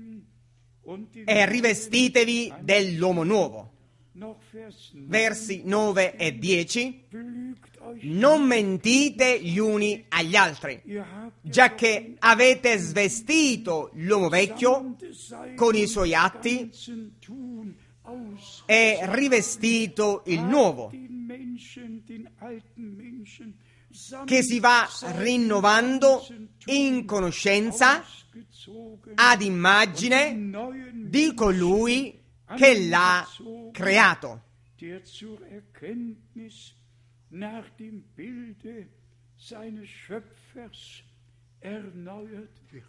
e rivestitevi dell'uomo nuovo. Versi 9 e 10. Non mentite gli uni agli altri, giacché avete svestito l'uomo vecchio con i suoi atti e rivestito il nuovo, che si va rinnovando in conoscenza ad immagine di colui che l'ha creato. Nach dem Bilde seines Schöpfers erneuert wird.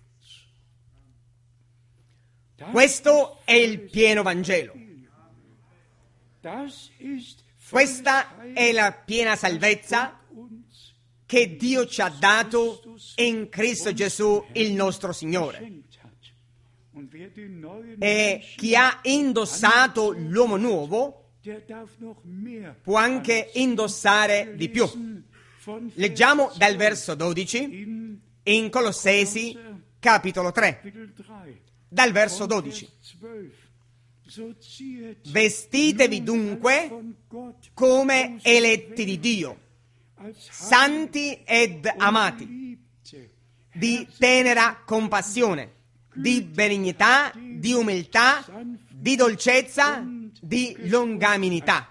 Questo è il pieno Vangelo. Questa è la piena salvezza che Dio ci ha dato in Cristo Gesù, il nostro Signore. E chi ha indossato l'uomo nuovo può anche indossare di più. Leggiamo dal verso 12 in Colossesi capitolo 3, dal verso 12. Vestitevi dunque come eletti di Dio, santi ed amati, di tenera compassione, di benignità, di umiltà, di dolcezza, di longanimità.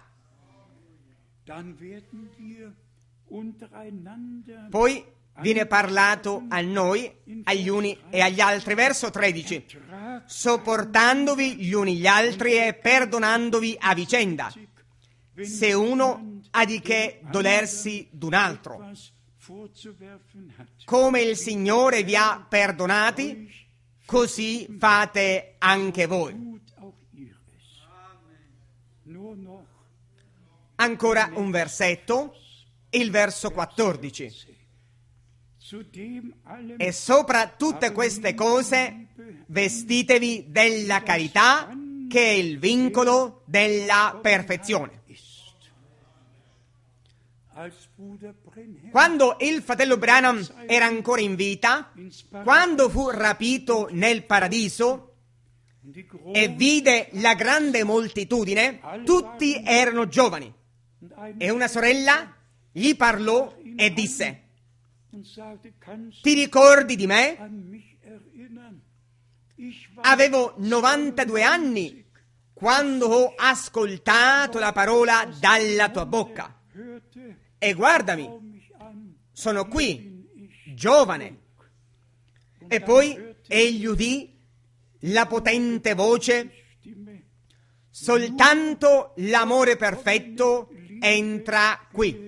Poi viene parlato a noi, agli uni e agli altri. Verso 13. Sopportandovi gli uni gli altri e perdonandovi a vicenda, se uno ha di che dolersi d'un altro. Come il Signore vi ha perdonati, così fate anche voi. Ancora un versetto, il verso 14. E sopra tutte queste cose vestitevi della carità, che è il vincolo della perfezione. Quando il fratello Branham era ancora in vita, quando fu rapito nel paradiso e vide la grande moltitudine, tutti erano giovani, e una sorella gli parlò e disse: ti ricordi di me? Avevo 92 anni quando ho ascoltato la parola dalla tua bocca, e guardami, sono qui, giovane. E poi egli udì la potente voce: soltanto l'amore perfetto entra qui.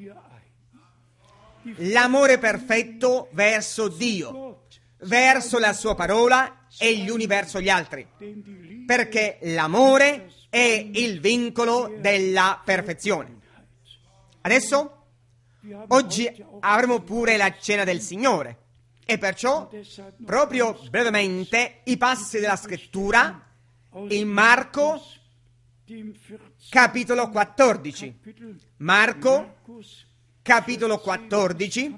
L'amore perfetto verso Dio, verso la sua parola e gli uni verso gli altri, perché l'amore è il vincolo della perfezione. Adesso, oggi avremo pure la cena del Signore, e perciò, proprio brevemente, i passi della Scrittura in Marco capitolo 14. Marco, capitolo 14.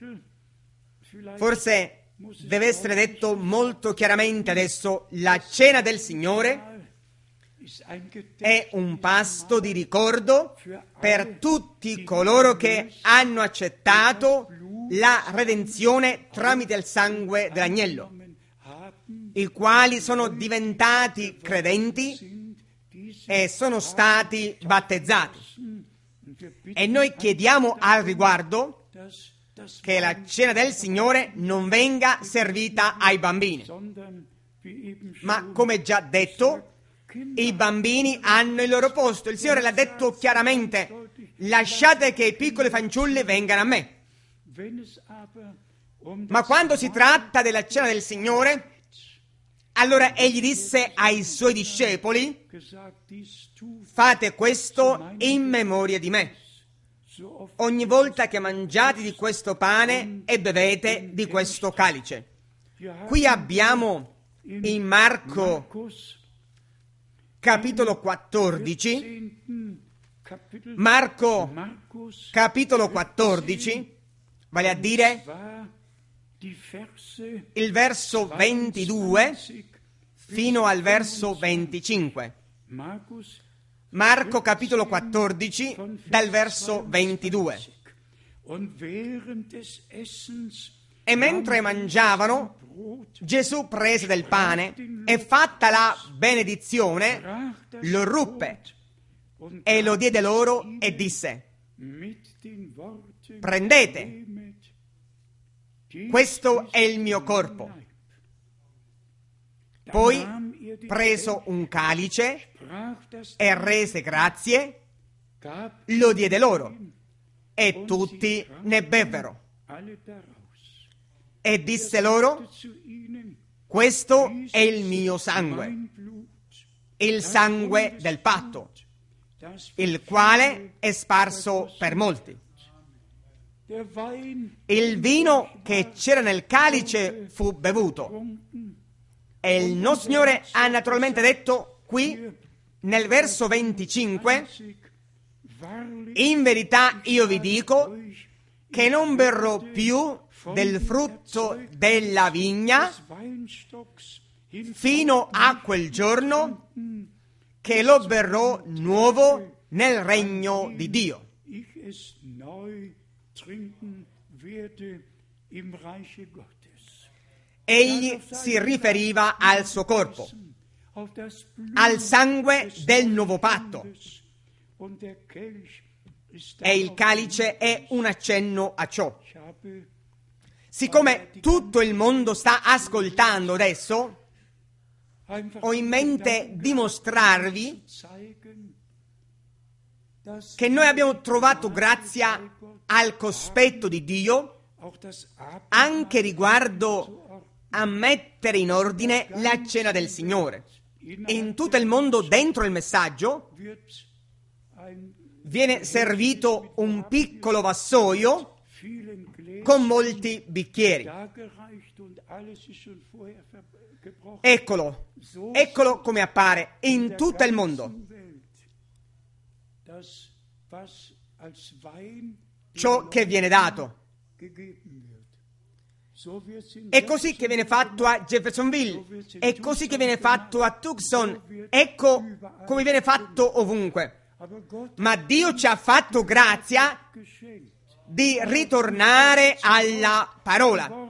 Forse deve essere detto molto chiaramente adesso: la cena del Signore è un pasto di ricordo per tutti coloro che hanno accettato la redenzione tramite il sangue dell'agnello, i quali sono diventati credenti e sono stati battezzati. E noi chiediamo al riguardo che la cena del Signore non venga servita ai bambini, ma come già detto, i bambini hanno il loro posto. Il Signore l'ha detto chiaramente: lasciate che i piccoli fanciulli vengano a me. Ma quando si tratta della cena del Signore, allora egli disse ai suoi discepoli: fate questo in memoria di me. Ogni volta che mangiate di questo pane e bevete di questo calice. Qui abbiamo in Marco capitolo 14, Marco capitolo 14, vale a dire il verso 22 fino al verso 25. Marco capitolo 14 dal verso 22. E mentre mangiavano, Gesù prese del pane e fatta la benedizione, lo ruppe e lo diede loro e disse: prendete, questo è il mio corpo. Poi, preso un calice e rese grazie, lo diede loro e tutti ne bevvero. E disse loro: questo è il mio sangue, il sangue del patto, il quale è sparso per molti. Il vino che c'era nel calice fu bevuto. E il nostro Signore ha naturalmente detto qui, nel verso 25, in verità io vi dico che non berrò più del frutto della vigna fino a quel giorno che lo berrò nuovo nel regno di Dio. Egli si riferiva al suo corpo, al sangue del nuovo patto, e il calice è un accenno a ciò. Siccome tutto il mondo sta ascoltando adesso, ho in mente dimostrarvi che noi abbiamo trovato grazia al cospetto di Dio anche riguardo a mettere in ordine la cena del Signore. In tutto il mondo, dentro il messaggio, viene servito un piccolo vassoio con molti bicchieri. Eccolo come appare in tutto il mondo. Ciò che viene dato. È così che viene fatto a Jeffersonville, è così che viene fatto a Tucson, ecco come viene fatto ovunque. Ma Dio ci ha fatto grazia di ritornare alla parola,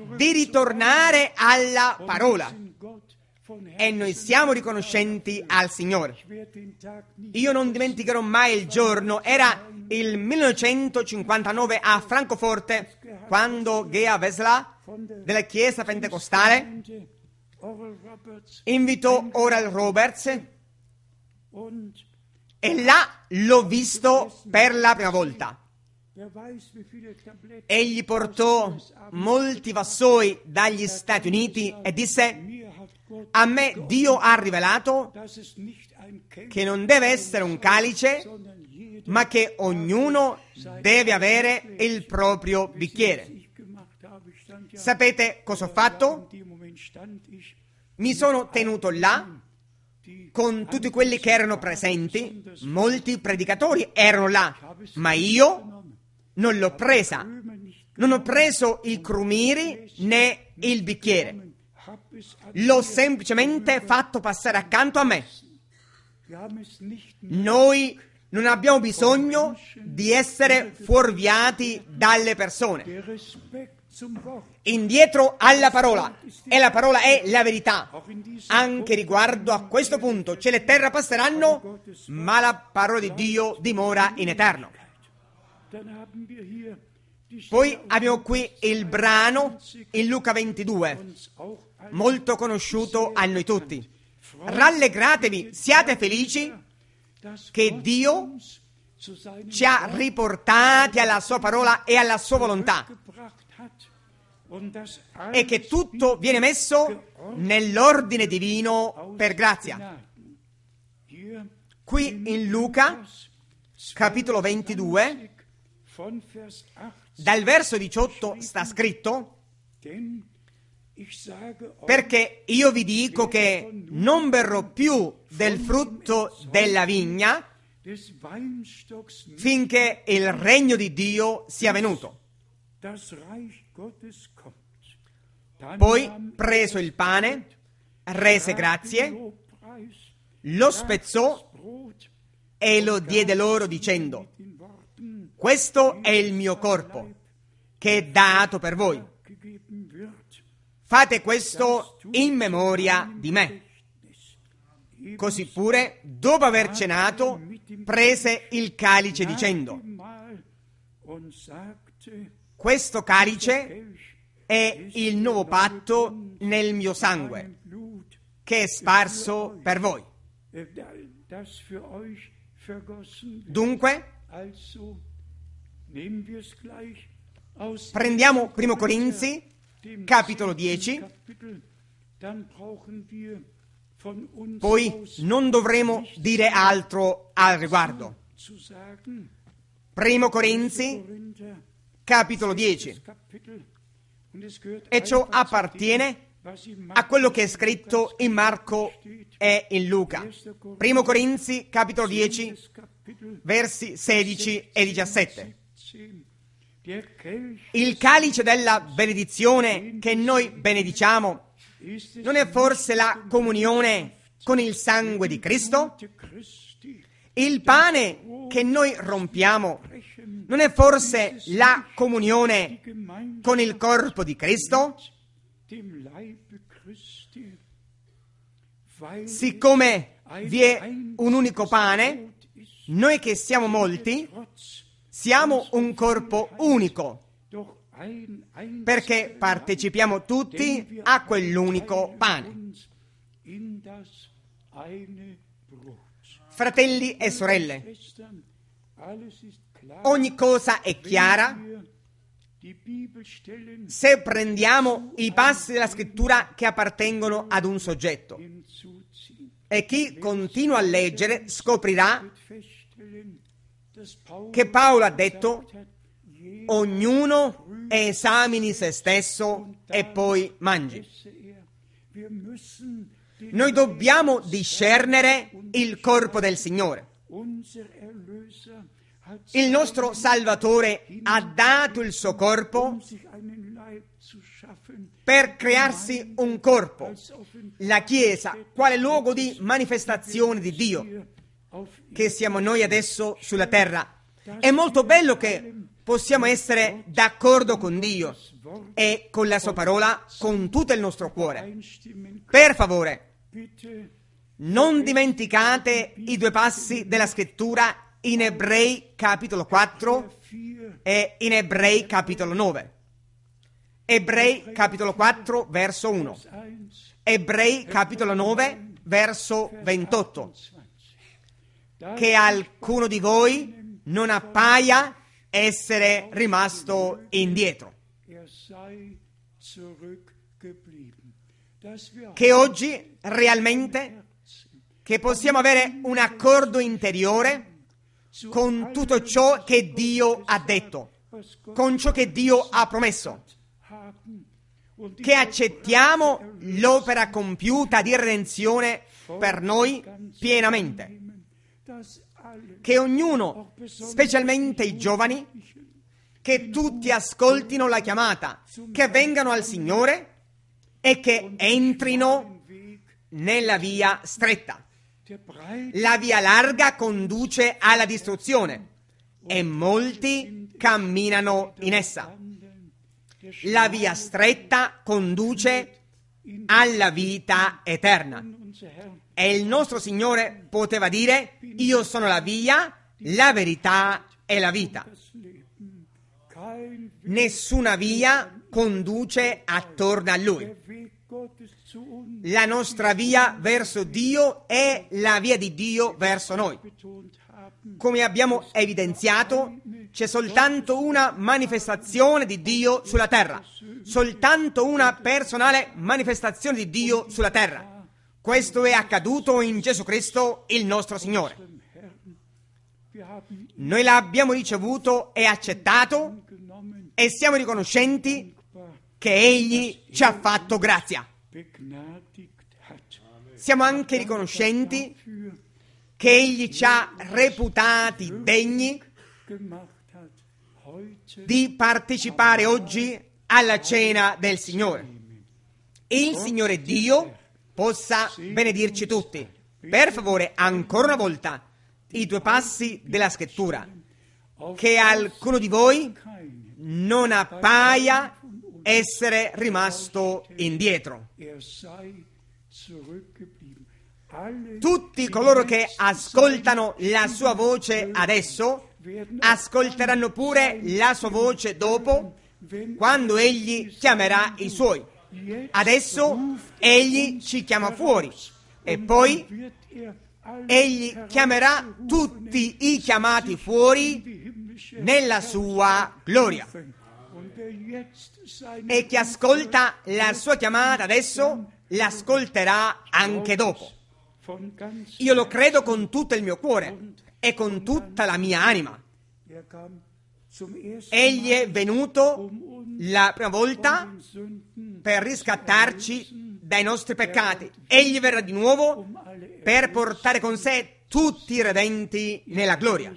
e noi siamo riconoscenti al Signore. Io non dimenticherò mai il giorno, era il 1959 a Francoforte, quando Gea Vesla della Chiesa Pentecostale invitò Oral Roberts, e là l'ho visto per la prima volta. Egli portò molti vassoi dagli Stati Uniti e disse: a me Dio ha rivelato che non deve essere un calice, ma che ognuno deve avere il proprio bicchiere. Sapete cosa ho fatto? Mi sono tenuto là con tutti quelli che erano presenti, molti predicatori erano là, ma io non l'ho presa. Non ho preso i crumiri né il bicchiere. L'ho semplicemente fatto passare accanto a me. Noi non abbiamo bisogno di essere fuorviati dalle persone. Indietro alla parola, e la parola è la verità. Anche riguardo a questo punto, cielo e terra passeranno, ma la parola di Dio dimora in eterno. Poi abbiamo qui il brano in Luca 22, molto conosciuto a noi tutti. Rallegratevi, siate felici che Dio ci ha riportati alla sua parola e alla sua volontà, e che tutto viene messo nell'ordine divino per grazia. Qui in Luca, capitolo 22, dal verso 18 sta scritto: perché io vi dico che non berrò più del frutto della vigna finché il regno di Dio sia venuto. Poi, preso il pane, rese grazie, lo spezzò e lo diede loro dicendo: questo è il mio corpo, che è dato per voi. Fate questo in memoria di me. Così pure, dopo aver cenato, prese il calice dicendo: questo calice è il nuovo patto nel mio sangue, che è sparso per voi. Dunque, prendiamo 1 Corinzi, capitolo 10, poi non dovremo dire altro al riguardo. 1 Corinzi, capitolo 10. E ciò appartiene a quello che è scritto in Marco e in Luca. 1 Corinzi, capitolo 10, versi 16 e 17. Il calice della benedizione che noi benediciamo non è forse la comunione con il sangue di Cristo? Il pane che noi rompiamo non è forse la comunione con il corpo di Cristo? Siccome vi è un unico pane, noi che siamo molti, siamo un corpo unico, perché partecipiamo tutti a quell'unico pane. Fratelli e sorelle, ogni cosa è chiara se prendiamo i passi della scrittura che appartengono ad un soggetto. E chi continua a leggere scoprirà che Paolo ha detto: ognuno esamini se stesso e poi mangi. Noi dobbiamo discernere il corpo del Signore. Il nostro Salvatore ha dato il suo corpo per crearsi un corpo, la Chiesa, quale luogo di manifestazione di Dio, che siamo noi adesso sulla terra. È molto bello che possiamo essere d'accordo con Dio e con la sua parola con tutto il nostro cuore. Per favore, non dimenticate i 2 passi della scrittura in Ebrei capitolo 4 e in Ebrei capitolo 9. Ebrei capitolo 4 verso 1. Ebrei capitolo 9 verso 28. Che alcuno di voi non appaia essere rimasto indietro. Che oggi realmente che possiamo avere un accordo interiore con tutto ciò che Dio ha detto, con ciò che Dio ha promesso, che accettiamo l'opera compiuta di redenzione per noi pienamente. Che ognuno, specialmente i giovani, che tutti ascoltino la chiamata, che vengano al Signore e che entrino nella via stretta. La via larga conduce alla distruzione e molti camminano in essa. La via stretta conduce alla vita eterna. E il nostro Signore poteva dire: io sono la via, la verità e la vita. Nessuna via conduce attorno a Lui. La nostra via verso Dio è la via di Dio verso noi. Come abbiamo evidenziato, c'è soltanto una manifestazione di Dio sulla terra, soltanto una personale manifestazione di Dio sulla terra. Questo è accaduto in Gesù Cristo, il nostro Signore. Noi l'abbiamo ricevuto e accettato e siamo riconoscenti che Egli ci ha fatto grazia. Siamo anche riconoscenti che Egli ci ha reputati degni di partecipare oggi alla cena del Signore. Il Signore Dio possa benedirci tutti. Per favore, ancora una volta, i due passi della Scrittura, che alcuno di voi non appaia essere rimasto indietro. Tutti coloro che ascoltano la sua voce adesso ascolteranno pure la sua voce dopo, quando Egli chiamerà i suoi. Adesso Egli ci chiama fuori e poi Egli chiamerà tutti i chiamati fuori nella sua gloria. E chi ascolta la sua chiamata adesso l'ascolterà anche dopo. Io lo credo con tutto il mio cuore e con tutta la mia anima. Egli è venuto la prima volta per riscattarci dai nostri peccati. Egli verrà di nuovo per portare con sé tutti i redenti nella gloria.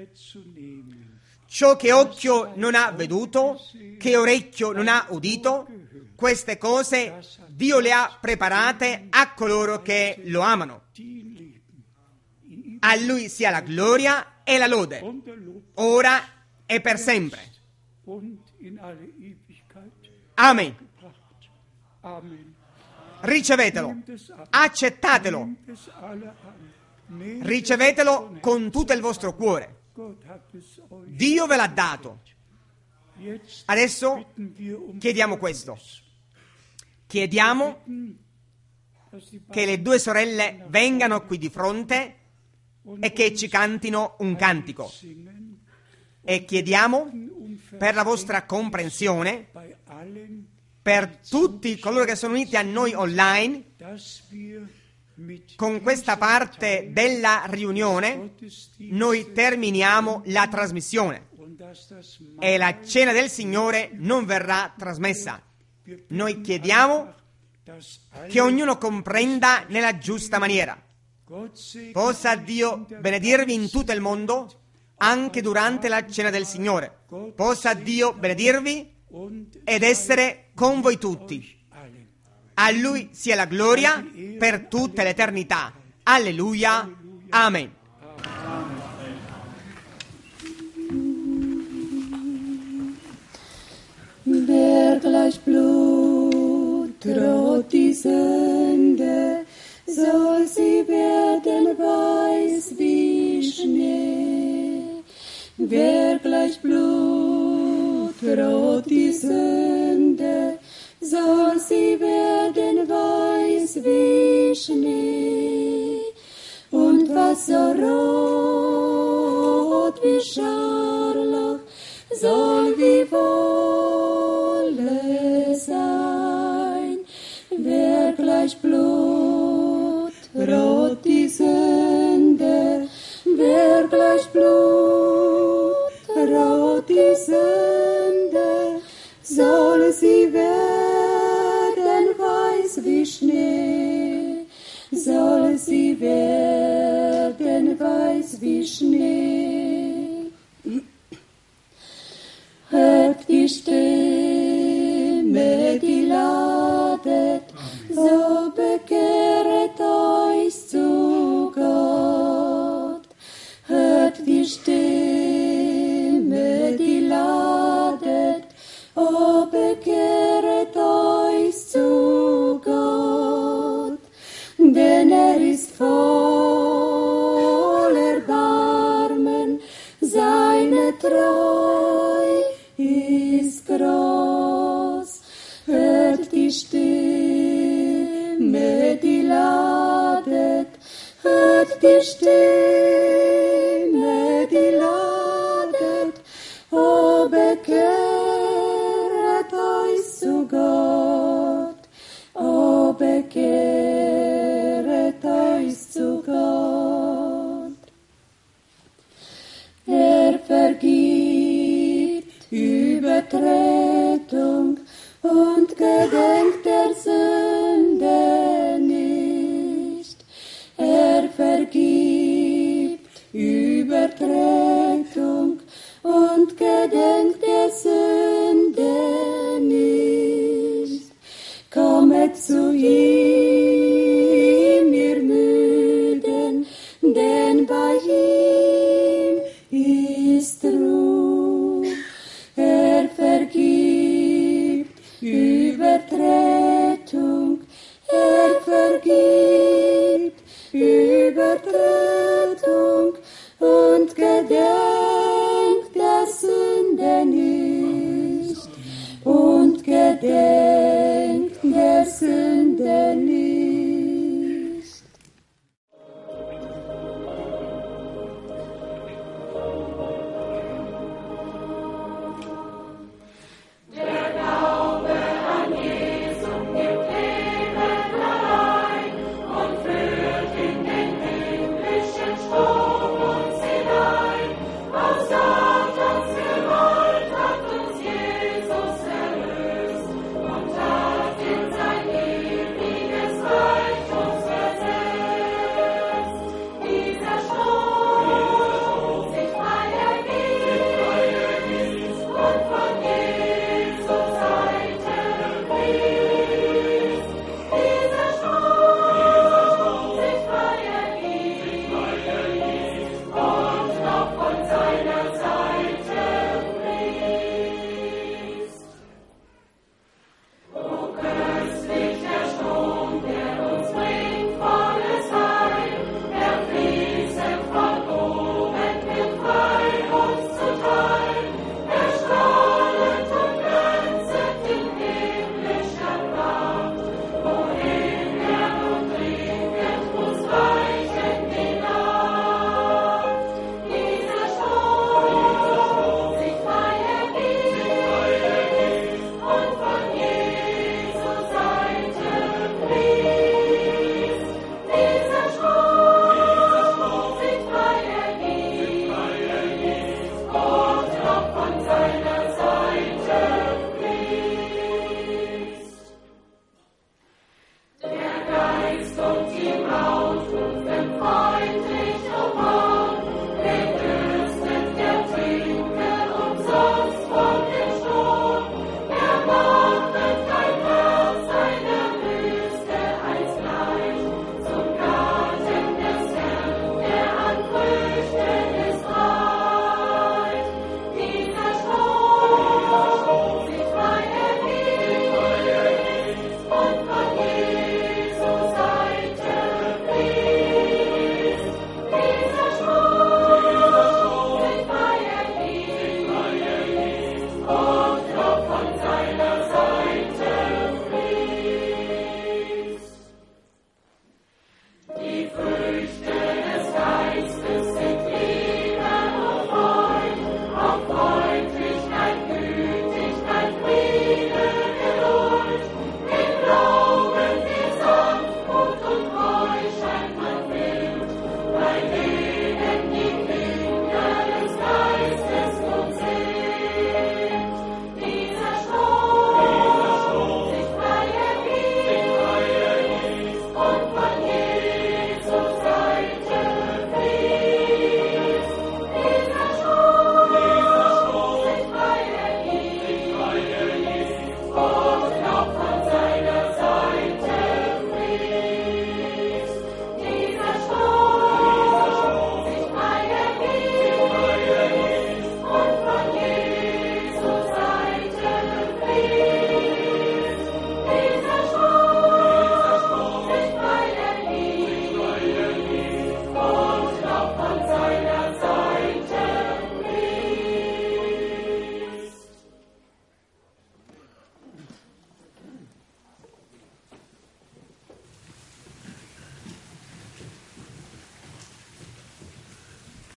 Ciò che occhio non ha veduto, che orecchio non ha udito, queste cose Dio le ha preparate a coloro che lo amano. A Lui sia la gloria e la lode, ora e per sempre. Amen. Ricevetelo, accettatelo, ricevetelo con tutto il vostro cuore. Dio ve l'ha dato. Adesso chiediamo questo. Chiediamo che le due sorelle vengano qui di fronte e che ci cantino un cantico. E chiediamo per la vostra comprensione, per tutti coloro che sono uniti a noi online, con questa parte della riunione noi terminiamo la trasmissione e la cena del Signore non verrà trasmessa. Noi chiediamo che ognuno comprenda nella giusta maniera. Possa Dio benedirvi in tutto il mondo, anche durante la cena del Signore. Possa Dio benedirvi ed essere con voi tutti. A Lui sia la gloria per tutta l'eternità. Alleluia. Amen. Wer gleich Blut droht die Sünde, soll sie werden weiß wie Schnee. Wer gleich Blut droht die Sünde, soll sie werden weiß wie Schnee. Und was so rot wie Scharlach, soll wie Wolle sein. Wer gleich Blut rot die Sünde, wer gleich Blut rot die Sünde, soll sie werden weiß wie Schnee, soll sie sie werden weiß wie Schnee. Hört die Stimme, die ladet, so bekehret euch zu Gott. Hört die Stimme, die ladet, o bekehret euch zu Gott. Denn ist voll Erbarmen, seine Treu ist groß. Hört die Stimme, die ladet, hört die Stimme, die ladet, o bekehret euch zu Gott, o bekehret euch zu Gott. Vergibt Übertretung und gedenkt der Sünde nicht. Vergibt Übertretung und gedenkt der Sünde nicht. Kommet zu ihm, ihr Müden, denn bei ihm ist Ruhe. Vergibt Übertretung, vergibt Übertretung und gedenkt